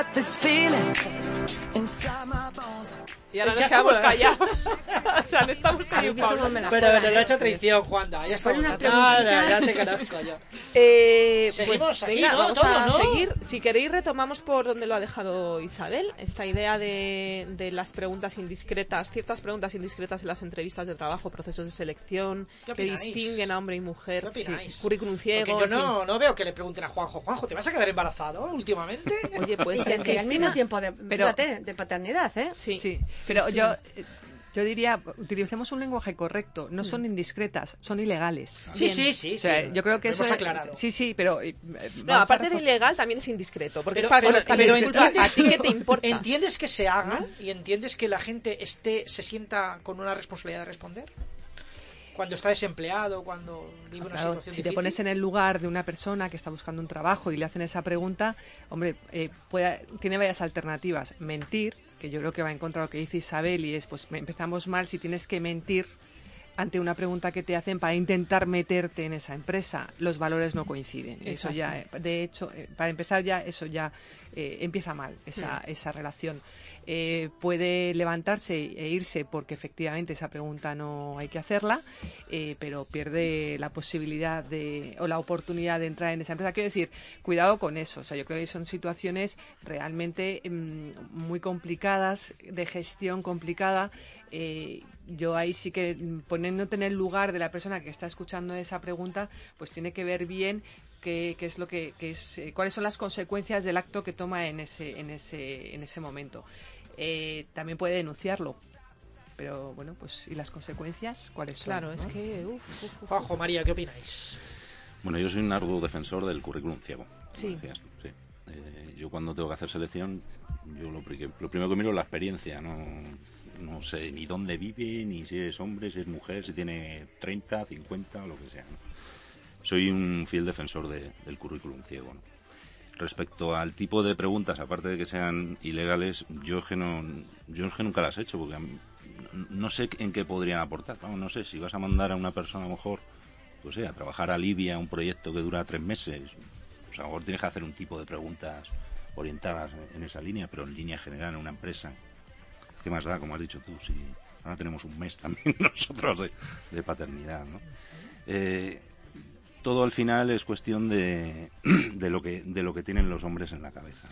Y ahora nos quedamos callados. O sea, no estamos callados. Pero lo he hecho traición, Juanda. Ya está. Ya te conozco yo. Seguimos Pues aquí, venga, ¿no? vamos Todo, a ¿no? seguir. Si queréis, retomamos por donde lo ha dejado Isabel. Esta idea de las preguntas indiscretas, ciertas preguntas indiscretas en las entrevistas de trabajo, procesos de selección, que distinguen a hombre y mujer. ¿Qué opináis? Currículum ciego. Porque yo no veo que le pregunten a Juanjo, ¿te vas a quedar embarazado últimamente? Oye, pues y tendría el mismo tiempo de paternidad, ¿eh? Sí. Pero yo diría, utilicemos un lenguaje correcto. No son indiscretas, son ilegales. Sí. O sea, yo creo que eso es aclarado. Sí, pero no, aparte de ilegal también es indiscreto, porque pero, es para contestar disculpa. ¿A ti qué te importa? ¿Entiendes que se hagan y entiendes que la gente se sienta con una responsabilidad de responder? Cuando está desempleado, cuando vive una situación si difícil. te pones en el lugar de una persona que está buscando un trabajo y le hacen esa pregunta, hombre, tiene varias alternativas. Mentir, que yo creo que va en contra de lo que dice Isabel, y es, pues empezamos mal si tienes que mentir ante una pregunta que te hacen para intentar meterte en esa empresa. Los valores no coinciden. Exacto. Eso ya, de hecho, para empezar ya, eso ya empieza mal, esa relación. Puede levantarse e irse porque efectivamente esa pregunta no hay que hacerla, pero pierde la posibilidad o la oportunidad de entrar en esa empresa. Quiero decir, cuidado con eso. O sea, yo creo que son situaciones realmente muy complicadas, de gestión complicada. Yo ahí sí que, poniéndote en el lugar de la persona que está escuchando esa pregunta, pues tiene que ver bien qué es lo que es, cuáles son las consecuencias del acto que toma en ese momento. También puede denunciarlo, pero bueno, pues ¿y las consecuencias cuáles son? Claro, ¿no? es que Juanjo, María, ¿qué opináis? Bueno, yo soy un arduo defensor del currículum ciego. Sí. Decías tú, sí. Yo cuando tengo que hacer selección, yo lo primero que miro es la experiencia, no sé ni dónde vive, ni si es hombre, si es mujer, si tiene 30, 50 o lo que sea, ¿no? soy un fiel defensor del currículum ciego, ¿no? Respecto al tipo de preguntas, aparte de que sean ilegales, yo es que nunca las he hecho, porque no sé en qué podrían aportar. Vamos, no sé, si vas a mandar a una persona a lo mejor, pues a trabajar a Libia, un proyecto que dura 3 meses, pues a lo mejor tienes que hacer un tipo de preguntas orientadas en esa línea, pero en línea general, en una empresa, ¿qué más da? Como has dicho tú, si ahora tenemos un mes también nosotros de paternidad, ¿no? Todo al final es cuestión de lo que tienen los hombres en la cabeza,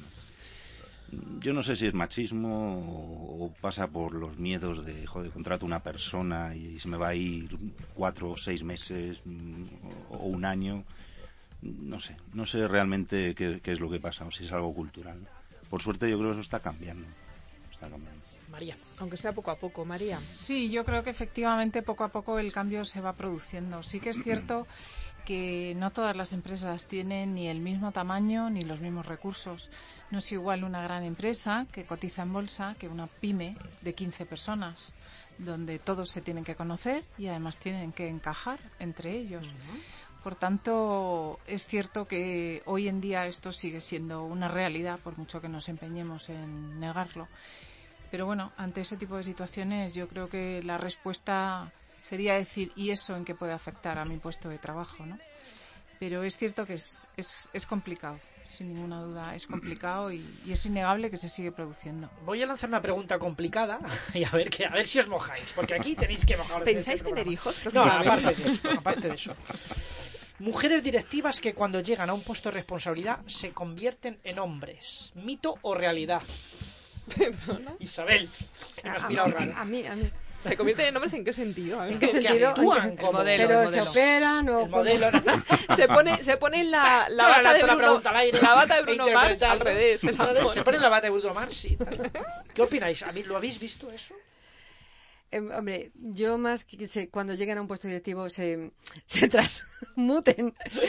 ¿no? Yo no sé si es machismo o pasa por los miedos de, joder, contrato una persona y se me va a ir 4 o 6 meses o un año. No sé realmente qué es lo que pasa, o si es algo cultural. Por suerte yo creo que eso está cambiando. María. Aunque sea poco a poco, María. Sí, yo creo que efectivamente poco a poco el cambio se va produciendo. Sí que es cierto que no todas las empresas tienen ni el mismo tamaño ni los mismos recursos. No es igual una gran empresa que cotiza en bolsa que una pyme de 15 personas, donde todos se tienen que conocer y además tienen que encajar entre ellos. Por tanto, es cierto que hoy en día esto sigue siendo una realidad, por mucho que nos empeñemos en negarlo. Pero bueno, ante ese tipo de situaciones yo creo que la respuesta sería decir, ¿y eso en qué puede afectar a mi puesto de trabajo, ¿no? Pero es cierto que es complicado, sin ninguna duda, es complicado y es innegable que se sigue produciendo. Voy a lanzar una pregunta complicada y a ver si os mojáis, porque aquí tenéis que mojaros. ¿Pensáis tener hijos? No, aparte de eso. Mujeres directivas que cuando llegan a un puesto de responsabilidad se convierten en hombres. ¿Mito o realidad? ¿Perdona? Isabel, que me has mirado raro. A mí. ¿Se convierten en hombres en qué sentido? ¿En qué sentido? Actúan como Pero se operan o... el modelo. Se pone la bata de Bruno Mars al revés. Se pone la bata de Bruno Mars, sí. ¿Qué opináis? ¿Lo habéis visto eso? Hombre, yo más que cuando lleguen a un puesto directivo se transmuten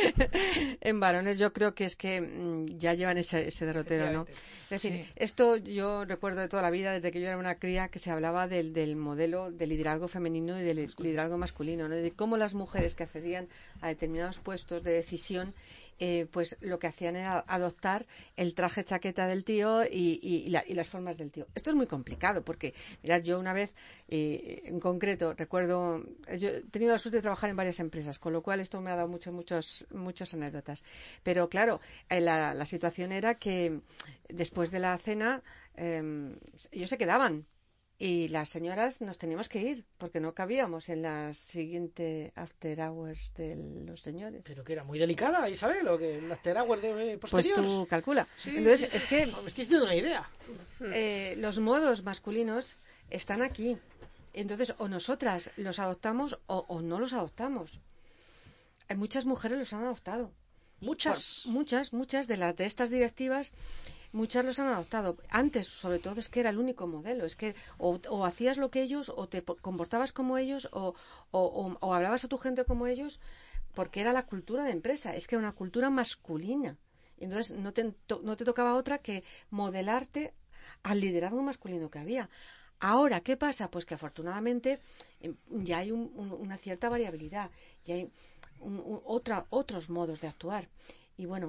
en varones, yo creo que es que ya llevan ese derrotero, ¿no? Es decir, Sí. esto yo recuerdo de toda la vida, desde que yo era una cría, que se hablaba del modelo de liderazgo femenino y del liderazgo masculino, ¿no? De cómo las mujeres que accedían a determinados puestos de decisión pues lo que hacían era adoptar el traje chaqueta del tío y las formas del tío. Esto es muy complicado porque, mirad, yo una vez en concreto recuerdo, yo he tenido la suerte de trabajar en varias empresas, con lo cual esto me ha dado muchas anécdotas. Pero claro, la situación era que después de la cena ellos se quedaban. Y las señoras nos teníamos que ir porque no cabíamos en la siguiente after hours de los señores. Pero que era muy delicada, Isabel, o que el after hours de Pues posterior. tú calcula. Sí, Entonces, es que me estoy haciendo una idea. los modos masculinos están aquí. Entonces, o nosotras los adoptamos o no los adoptamos. Muchas mujeres los han adoptado. Muchas De estas directivas, muchas los han adoptado. Antes, sobre todo, es que era el único modelo. Es que o hacías lo que ellos, o te comportabas como ellos, o hablabas a tu gente como ellos, porque era la cultura de empresa. Es que era una cultura masculina. Entonces, no te tocaba otra que modelarte al liderazgo masculino que había. Ahora, ¿qué pasa? Pues que afortunadamente ya hay una cierta variabilidad, ya hay otros modos de actuar. Y bueno,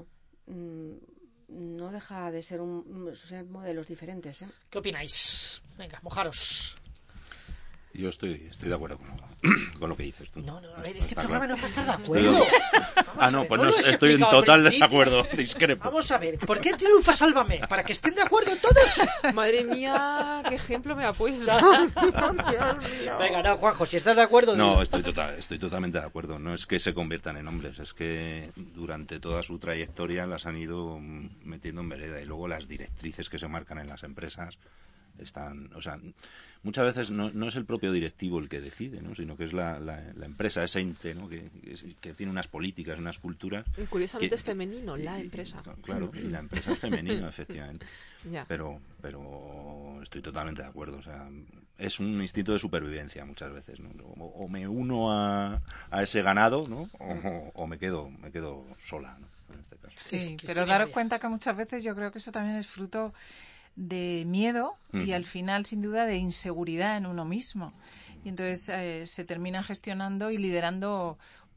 no deja de ser ser modelos diferentes, ¿eh? ¿Qué opináis? Venga, mojaros. Yo estoy de acuerdo con lo que dices tú. No, a ver, este programa no es para estar de Estoy acuerdo. Estoy en total desacuerdo, discrepo. Vamos a ver, ¿por qué triunfa Sálvame? ¿Para que estén de acuerdo todos? Madre mía, qué ejemplo me ha puesto. Dios mío. Venga, no, Juanjo, si estás de acuerdo... No, dilo. estoy totalmente de acuerdo. No es que se conviertan en hombres, es que durante toda su trayectoria las han ido metiendo en vereda y luego las directrices que se marcan en las empresas están, o sea, muchas veces no es el propio directivo el que decide, ¿no? Sino que es la empresa, ese ente, ¿no? que tiene unas políticas, unas culturas. Y curiosamente es femenino, la empresa. Claro, y la empresa es femenina, efectivamente. Ya. Pero estoy totalmente de acuerdo, o sea, es un instinto de supervivencia muchas veces, ¿no? O me uno a ese ganado, ¿no? O me quedo sola, ¿no? En este caso. Sí, pero daros cuenta que muchas veces yo creo que eso también es fruto de miedo y al final sin duda de inseguridad en uno mismo y entonces se termina gestionando y liderando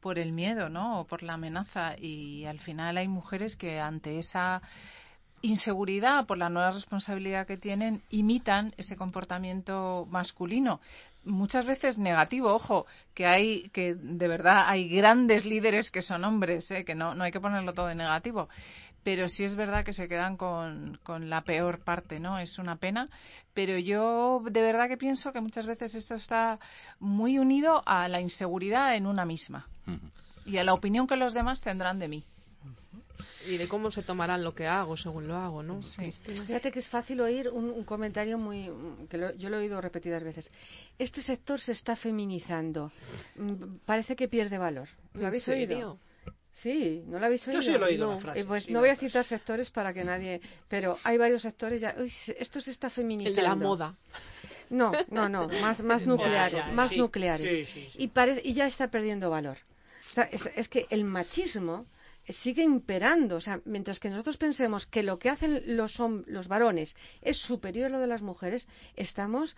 por el miedo, ¿no? O por la amenaza. Y al final hay mujeres que ante esa inseguridad por la nueva responsabilidad que tienen, imitan ese comportamiento masculino. Muchas veces negativo, ojo, que de verdad hay grandes líderes que son hombres, que no hay que ponerlo todo en negativo. Pero sí es verdad que se quedan con la peor parte, ¿no? Es una pena, pero yo de verdad que pienso que muchas veces esto está muy unido a la inseguridad en una misma y a la opinión que los demás tendrán de mí. Y de cómo se tomarán lo que hago según lo hago, ¿no? Sí. Cristina. Fíjate que es fácil oír un comentario yo lo he oído repetidas veces. Este sector se está feminizando. Parece que pierde valor. ¿Lo habéis oído? Sí, ¿no lo habéis oído? Yo sí lo he oído la frase. Pues sí, no voy a citar sectores para que nadie... Pero hay varios sectores ya... Uy, esto se está feminizando. El de la moda. No, más nucleares, Ya, más sí, nucleares. sí. Y ya está perdiendo valor. Es que el machismo sigue imperando, o sea, mientras que nosotros pensemos que lo que hacen los varones es superior a lo de las mujeres, estamos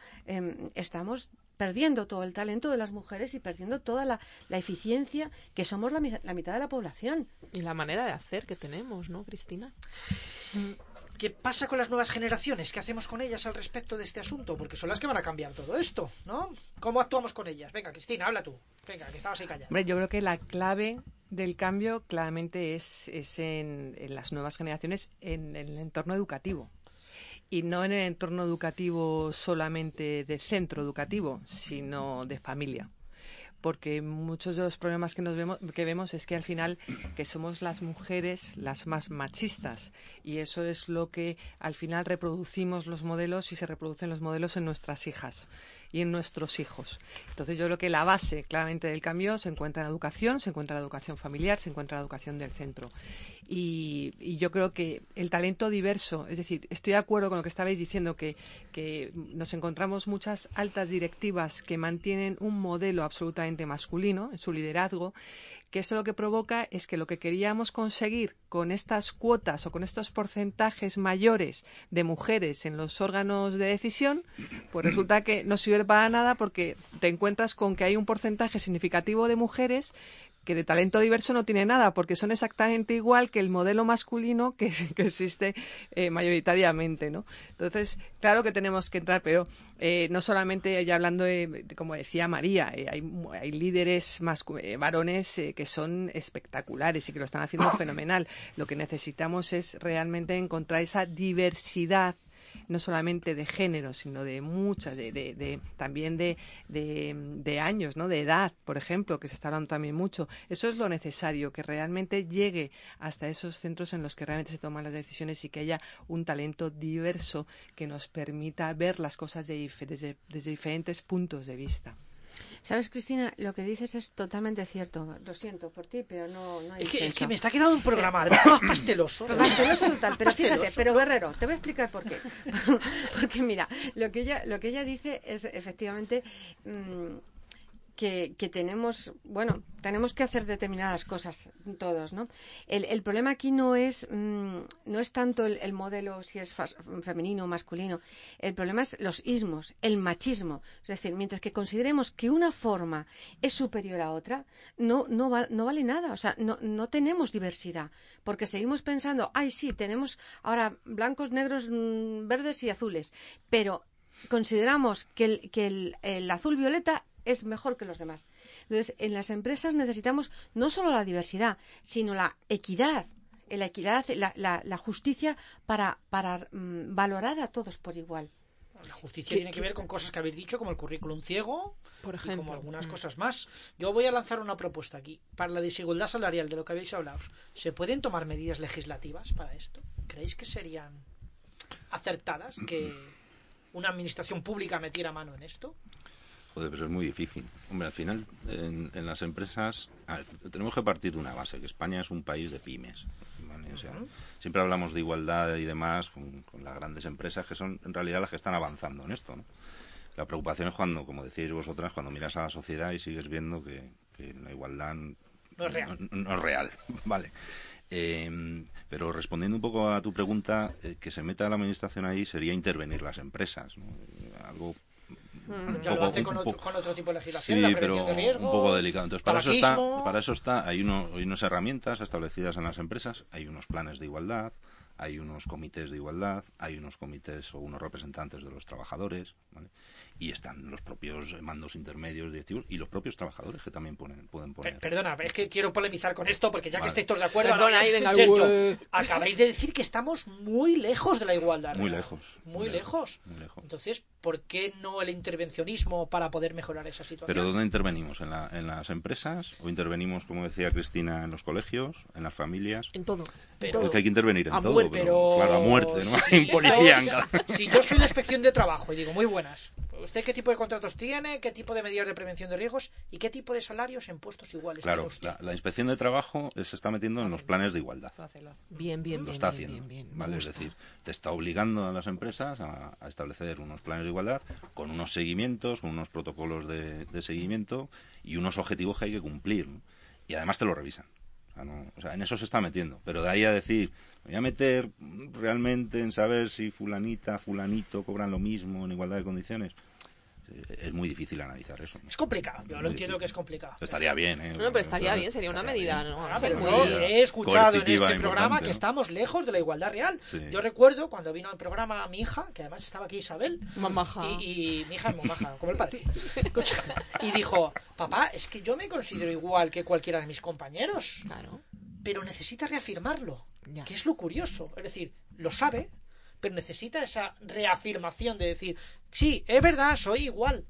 perdiendo todo el talento de las mujeres y perdiendo toda la eficiencia que somos la mitad de la población. Y la manera de hacer que tenemos, ¿no, Cristina? ¿Qué pasa con las nuevas generaciones? ¿Qué hacemos con ellas al respecto de este asunto? Porque son las que van a cambiar todo esto, ¿no? ¿Cómo actuamos con ellas? Venga, Cristina, habla tú. Venga, que estabas ahí callada. Hombre, yo creo que la clave del cambio claramente es en las nuevas generaciones, en el entorno educativo. Y no en el entorno educativo solamente de centro educativo, sino de familia. Porque muchos de los problemas que vemos es que al final que somos las mujeres las más machistas y eso es lo que al final reproducimos los modelos y se reproducen los modelos en nuestras hijas y en nuestros hijos. Entonces yo creo que la base claramente del cambio se encuentra en la educación, se encuentra en la educación familiar, se encuentra en la educación del centro. Y yo creo que el talento diverso, es decir, estoy de acuerdo con lo que estabais diciendo, que nos encontramos muchas altas directivas que mantienen un modelo absolutamente masculino en su liderazgo, que eso lo que provoca es que lo que queríamos conseguir con estas cuotas o con estos porcentajes mayores de mujeres en los órganos de decisión, pues resulta que no sirve para nada porque te encuentras con que hay un porcentaje significativo de mujeres que de talento diverso no tiene nada, porque son exactamente igual que el modelo masculino que existe mayoritariamente, ¿no? Entonces, claro que tenemos que entrar, pero no solamente ya hablando de como decía María, hay líderes varones que son espectaculares y que lo están haciendo fenomenal. Lo que necesitamos es realmente encontrar esa diversidad, no solamente de género, sino de muchas, también de años, ¿no? De edad, por ejemplo, que se está hablando también mucho. Eso es lo necesario, que realmente llegue hasta esos centros en los que realmente se toman las decisiones y que haya un talento diverso que nos permita ver las cosas desde diferentes puntos de vista. ¿Sabes, Cristina? Lo que dices es totalmente cierto. Lo siento por ti, pero no hay Es que me está quedando un programa más pasteloso. Pasteloso total, pero fíjate, pero Guerrero, te voy a explicar por qué. Porque mira, lo que ella dice es efectivamente que tenemos que hacer determinadas cosas todos, ¿no? El problema aquí no es tanto el modelo si es femenino o masculino. El problema es los ismos, el machismo. Es decir, mientras que consideremos que una forma es superior a otra, no vale nada. O sea, no tenemos diversidad, porque seguimos pensando, sí, tenemos ahora blancos, negros, verdes y azules, pero consideramos que el azul violeta es mejor que los demás. Entonces, en las empresas necesitamos no solo la diversidad, sino la equidad, la justicia para valorar a todos por igual. La justicia tiene que ver con cosas que habéis dicho, como el currículum ciego, por ejemplo, y como algunas cosas más. Yo voy a lanzar una propuesta aquí. Para la desigualdad salarial de lo que habéis hablado, ¿se pueden tomar medidas legislativas para esto? ¿Creéis que serían acertadas que una administración pública metiera mano en esto? Joder, pero es muy difícil. Hombre, al final, en las empresas, tenemos que partir de una base, que España es un país de pymes, ¿vale? O sea, siempre hablamos de igualdad y demás con las grandes empresas, que son en realidad las que están avanzando en esto, ¿no? La preocupación es cuando, como decíais vosotras, cuando miras a la sociedad y sigues viendo que la igualdad no es real. No es real, vale. Pero respondiendo un poco a tu pregunta, que se meta la administración ahí sería intervenir las empresas, ¿no? Algo Ya lo hace con otro tipo de legislación, sí, la prevención pero de riesgos, un poco delicado. Entonces, tabaquismo. para eso está, hay unas herramientas establecidas en las empresas, hay unos planes de igualdad, hay unos comités de igualdad, hay unos comités o unos representantes de los trabajadores, ¿vale? Y están los propios mandos intermedios directivos y los propios trabajadores que también pueden poner. Perdona, es que quiero polemizar con esto porque ya que estáis todos de acuerdo, Perdona, ahí venga, Sergio, acabáis de decir que estamos muy lejos de la igualdad. Muy real. lejos. Muy lejos. Entonces, ¿por qué no el intervencionismo para poder mejorar esa situación? ¿Pero dónde intervenimos? ¿En las empresas? ¿O intervenimos, como decía Cristina, en los colegios? ¿En las familias? En todo. Es que hay que intervenir en todo, pero claro, a muerte, ¿no? Si Hay policía si yo soy la inspección de trabajo y digo, muy buenas, ¿usted qué tipo de contratos tiene? ¿Qué tipo de medidas de prevención de riesgos? ¿Y qué tipo de salarios en puestos iguales Claro, tiene usted? la inspección de trabajo se está metiendo en los planes de igualdad. Bien. Lo está haciendo, ¿vale? Es decir, te está obligando a las empresas a establecer unos planes de igualdad con unos seguimientos, con unos protocolos de seguimiento y unos objetivos que hay que cumplir, ¿no? Y además te lo revisan. O sea, en eso se está metiendo. Pero de ahí a decir, me voy a meter realmente en saber si fulanita, fulanito cobran lo mismo en igualdad de condiciones. Es muy difícil analizar eso, ¿no? Es complicado, yo lo entiendo que es complicado. Estaría bien, ¿eh? No, pero estaría bien, sería una medida, ¿no? Pero no, he escuchado en este programa que ¿no? estamos lejos de la igualdad real. Sí. Yo recuerdo cuando vino al programa mi hija, que además estaba aquí Isabel, Mamaja. y mi hija es mamaja, como el padre. Escucha, y dijo, papá, es que yo me considero igual que cualquiera de mis compañeros. Claro. Pero necesita reafirmarlo, Ya. que es lo curioso. Es decir, lo sabe, pero necesita esa reafirmación de decir, sí, es verdad, soy igual.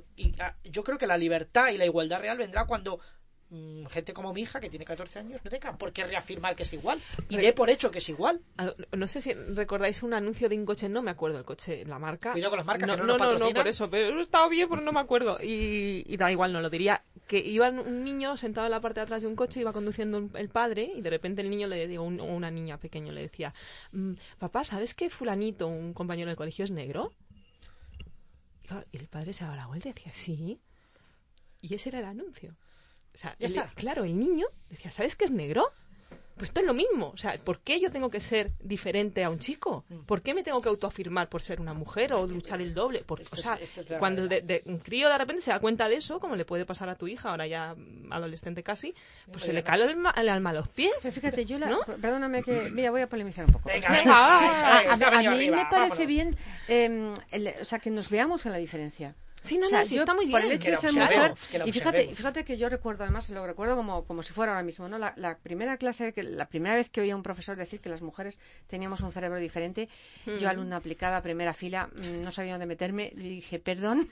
Yo creo que la libertad y la igualdad real vendrá cuando gente como mi hija, que tiene 14 años, no tenga por qué reafirmar que es igual y dé por hecho que es igual. No sé si recordáis un anuncio de un coche, no me acuerdo el coche, la marca. Cuidado con las marcas, no, que no nos patrocinan. por eso, pero estaba bien, pero no me acuerdo. Y da igual, no lo diría. Que iba un niño sentado en la parte de atrás de un coche, iba conduciendo el padre, y de repente el niño le digo, una niña pequeña le decía, papá, ¿sabes que fulanito, un compañero del colegio, es negro? Y el padre se daba la vuelta y decía, sí. Y ese era el anuncio. O sea, claro, el niño decía, ¿sabes qué es negro? Pues esto es lo mismo. O sea, ¿por qué yo tengo que ser diferente a un chico? ¿Por qué me tengo que autoafirmar por ser una mujer o luchar el doble? Cuando un crío de repente se da cuenta de eso, como le puede pasar a tu hija, ahora ya adolescente casi, pues se le cae el alma a los pies. Pero fíjate, yo ¿no? Perdóname que... Mira, voy a polemizar un poco. Venga, a mí me parece bien o sea, que nos veamos en la diferencia. Sí, no, o sea, sí, está muy bien. Por el hecho de ser observemos, mujer, y fíjate que yo recuerdo, además lo recuerdo como si fuera ahora mismo, ¿no? La primera vez que oía a un profesor decir que las mujeres teníamos un cerebro diferente, yo, alumna aplicada, primera fila, no sabía dónde meterme, le dije, perdón,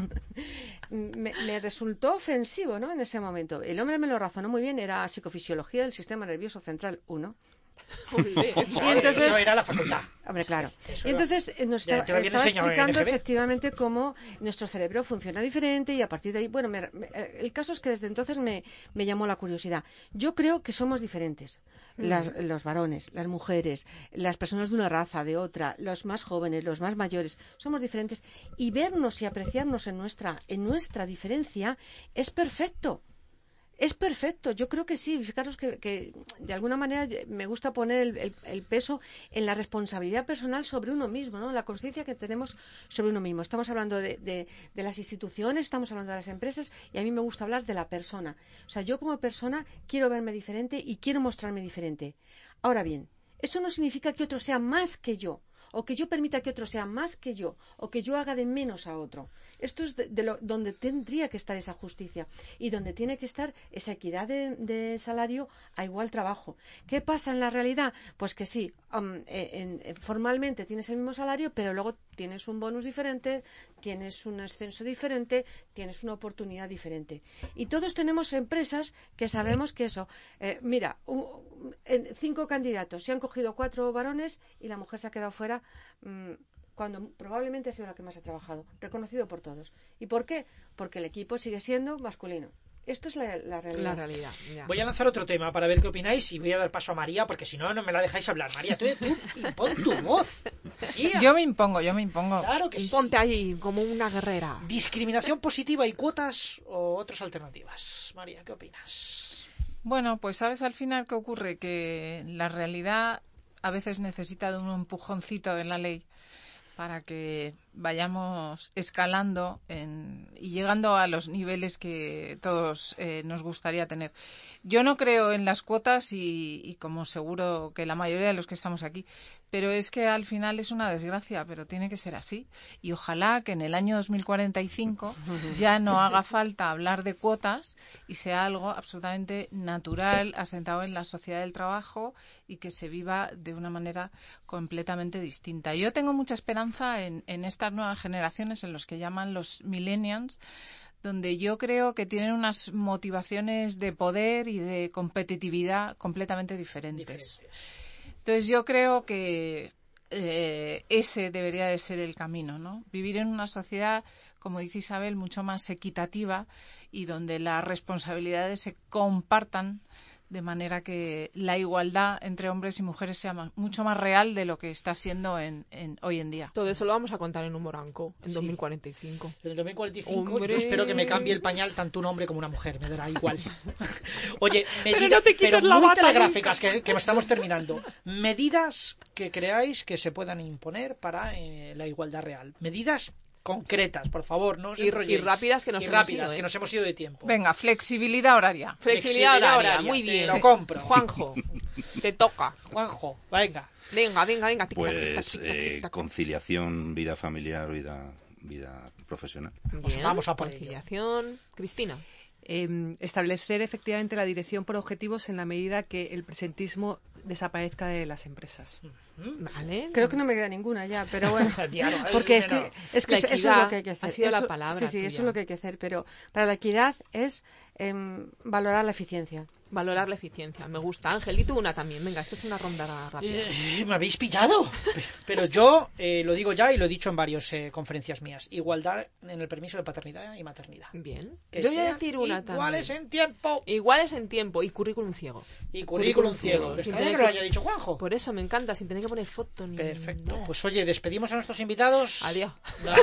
me resultó ofensivo, ¿no? En ese momento. El hombre me lo razonó muy bien, era psicofisiología del sistema nervioso central 1. Y entonces no era la facultad. Hombre, claro. Y entonces nos estaba explicando efectivamente cómo nuestro cerebro funciona diferente y a partir de ahí, bueno, el caso es que desde entonces me llamó la curiosidad. Yo creo que somos diferentes. Los varones, las mujeres, las personas de una raza, de otra, los más jóvenes, los más mayores, somos diferentes y vernos y apreciarnos en nuestra diferencia es perfecto. Es perfecto, yo creo que sí. Fijaros que de alguna manera me gusta poner el peso en la responsabilidad personal sobre uno mismo, ¿no? La conciencia que tenemos sobre uno mismo. Estamos hablando de las instituciones, estamos hablando de las empresas y a mí me gusta hablar de la persona. O sea, yo como persona quiero verme diferente y quiero mostrarme diferente. Ahora bien, eso no significa que otro sea más que yo, o que yo permita que otro sea más que yo, o que yo haga de menos a otro. Esto es donde tendría que estar esa justicia y donde tiene que estar esa equidad de salario a igual trabajo. ¿Qué pasa en la realidad? Pues que sí, formalmente tienes el mismo salario, pero luego tienes un bonus diferente, tienes un ascenso diferente, tienes una oportunidad diferente. Y todos tenemos empresas que sabemos que eso, mira, 5 candidatos, se han cogido 4 varones y la mujer se ha quedado fuera, cuando probablemente ha sido la que más ha trabajado, reconocido por todos. ¿Y por qué? Porque el equipo sigue siendo masculino. Esto es la realidad. La realidad, ya. Voy a lanzar otro tema para ver qué opináis y voy a dar paso a María, porque si no, no me la dejáis hablar. María, tú impon tu voz. María. Yo me impongo. Claro que Ponte sí. ahí como una guerrera. ¿Discriminación positiva y cuotas o otras alternativas? María, ¿qué opinas? Bueno, pues sabes al final qué ocurre, que la realidad a veces necesita de un empujoncito de la ley para que vayamos escalando y llegando a los niveles que todos nos gustaría tener. Yo no creo en las cuotas y como seguro que la mayoría de los que estamos aquí, pero es que al final es una desgracia, pero tiene que ser así. Y ojalá que en el año 2045 ya no haga falta hablar de cuotas y sea algo absolutamente natural, asentado en la sociedad del trabajo y que se viva de una manera completamente distinta. Yo tengo mucha esperanza en estas nuevas generaciones, en los que llaman los millennials, donde yo creo que tienen unas motivaciones de poder y de competitividad completamente diferentes. Entonces yo creo que ese debería de ser el camino, ¿no? Vivir en una sociedad, como dice Isabel, mucho más equitativa y donde las responsabilidades se compartan de manera que la igualdad entre hombres y mujeres sea mucho más real de lo que está siendo hoy en día. Todo eso lo vamos a contar en un moranco en 2045. En el 2045 ¡Hombre! Yo espero que me cambie el pañal tanto un hombre como una mujer, me dará igual. Oye, pero no te quites pero la muy bata telegráficas, que estamos terminando. Medidas que creáis que se puedan imponer para la igualdad real. Medidas concretas, por favor, no os enrolléis. Y rápidas que nos hemos ido de tiempo. Venga, flexibilidad horaria. Flexibilidad horaria, muy bien. Te lo compro. Juanjo, te toca. Juanjo, venga. Venga. Pues conciliación, vida familiar, vida profesional. Pues vamos a por conciliación. Cristina. Establecer efectivamente la dirección por objetivos en la medida que el presentismo desaparezca de las empresas. Vale. Creo que no me queda ninguna ya, pero bueno. Porque es que eso es lo que hay que hacer. Ha sido la palabra. Sí, eso es lo que hay que hacer. Pero para la equidad es valorar la eficiencia. Valorar la eficiencia, me gusta. Ángel, y tú una también. Venga, esto es una ronda rápida. Me habéis pillado. Pero yo lo digo ya y lo he dicho en varias conferencias mías. Igualdad en el permiso de paternidad y maternidad. Bien. Que yo voy a decir una también. Iguales en tiempo. Iguales en tiempo y currículum ciego. Y currículum ciego. Sin tener que lo haya dicho Juanjo. Por eso me encanta, sin tener que poner foto ni Perfecto. nada. Pues oye, despedimos a nuestros invitados. Adiós. No.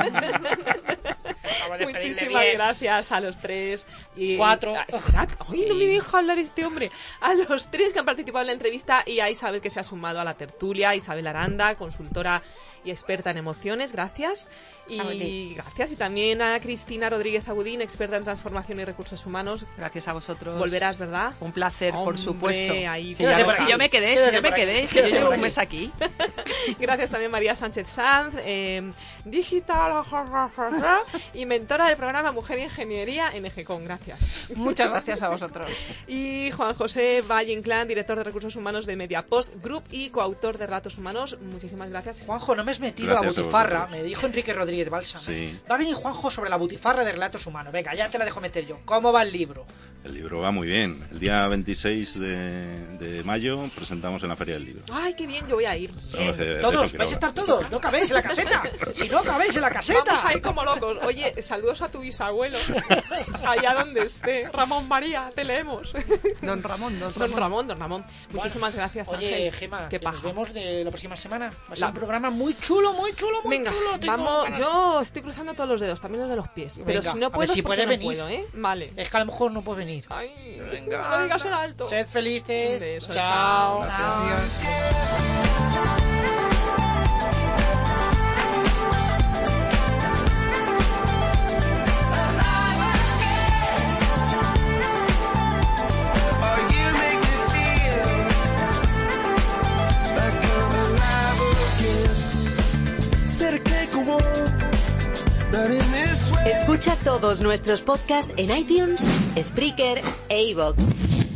Muchísimas gracias a los tres. Y 4. Esperad. Ay, no me deja hablar este hombre. A los tres que han participado en la entrevista y a Isabel, que se ha sumado a la tertulia. Isabel Aranda, consultora y experta en emociones. Gracias. Y gracias. Y también a Cristina Rodríguez Agudín, experta en transformación y recursos humanos. Gracias a vosotros. Volverás, ¿verdad? Un placer, Hombre, por supuesto. Ahí, Si yo me quedé, yo llevo un mes aquí. Gracias también María Sánchez Sanz, digital y mentora del programa Mujer e Ingeniería en EGECON. Gracias. Muchas gracias a vosotros. Y Juan José Valle Inclán, director de Recursos Humanos de Mediapost Group y coautor de Relatos Humanos. Muchísimas gracias. Juanjo, no me has metido Gracias a Butifarra. Me dijo Enrique Rodríguez Balsa. Sí. Va a venir Juanjo sobre la Butifarra de Relatos Humanos. Venga, ya te la dejo meter yo. ¿Cómo va el libro? El libro va muy bien. El día 26 de mayo presentamos en la Feria del Libro. Ay, qué bien, yo voy a ir. Todos, vais a estar todos. No cabéis en la caseta. Si no cabéis en la caseta. Vamos a ir como locos. Oye, saludos a tu bisabuelo. Allá donde esté. Ramón María, te leemos. Don Ramón. Muchísimas gracias, Ángel. Oye, Gemma, qué que paja. nos vemos de la próxima semana. Va a ser un programa muy chulo. Venga, vamos. Yo estoy cruzando todos los dedos, también los de los pies. Pero Venga, si no puedo, a ver si porque puede no venir. puedo, ¿eh? Vale. Es que a lo mejor no puede venir. Ay, Venga, no lo digas en alto. Sed felices. Un beso, Chao. Escucha todos nuestros podcasts en iTunes, Spreaker e iVoox.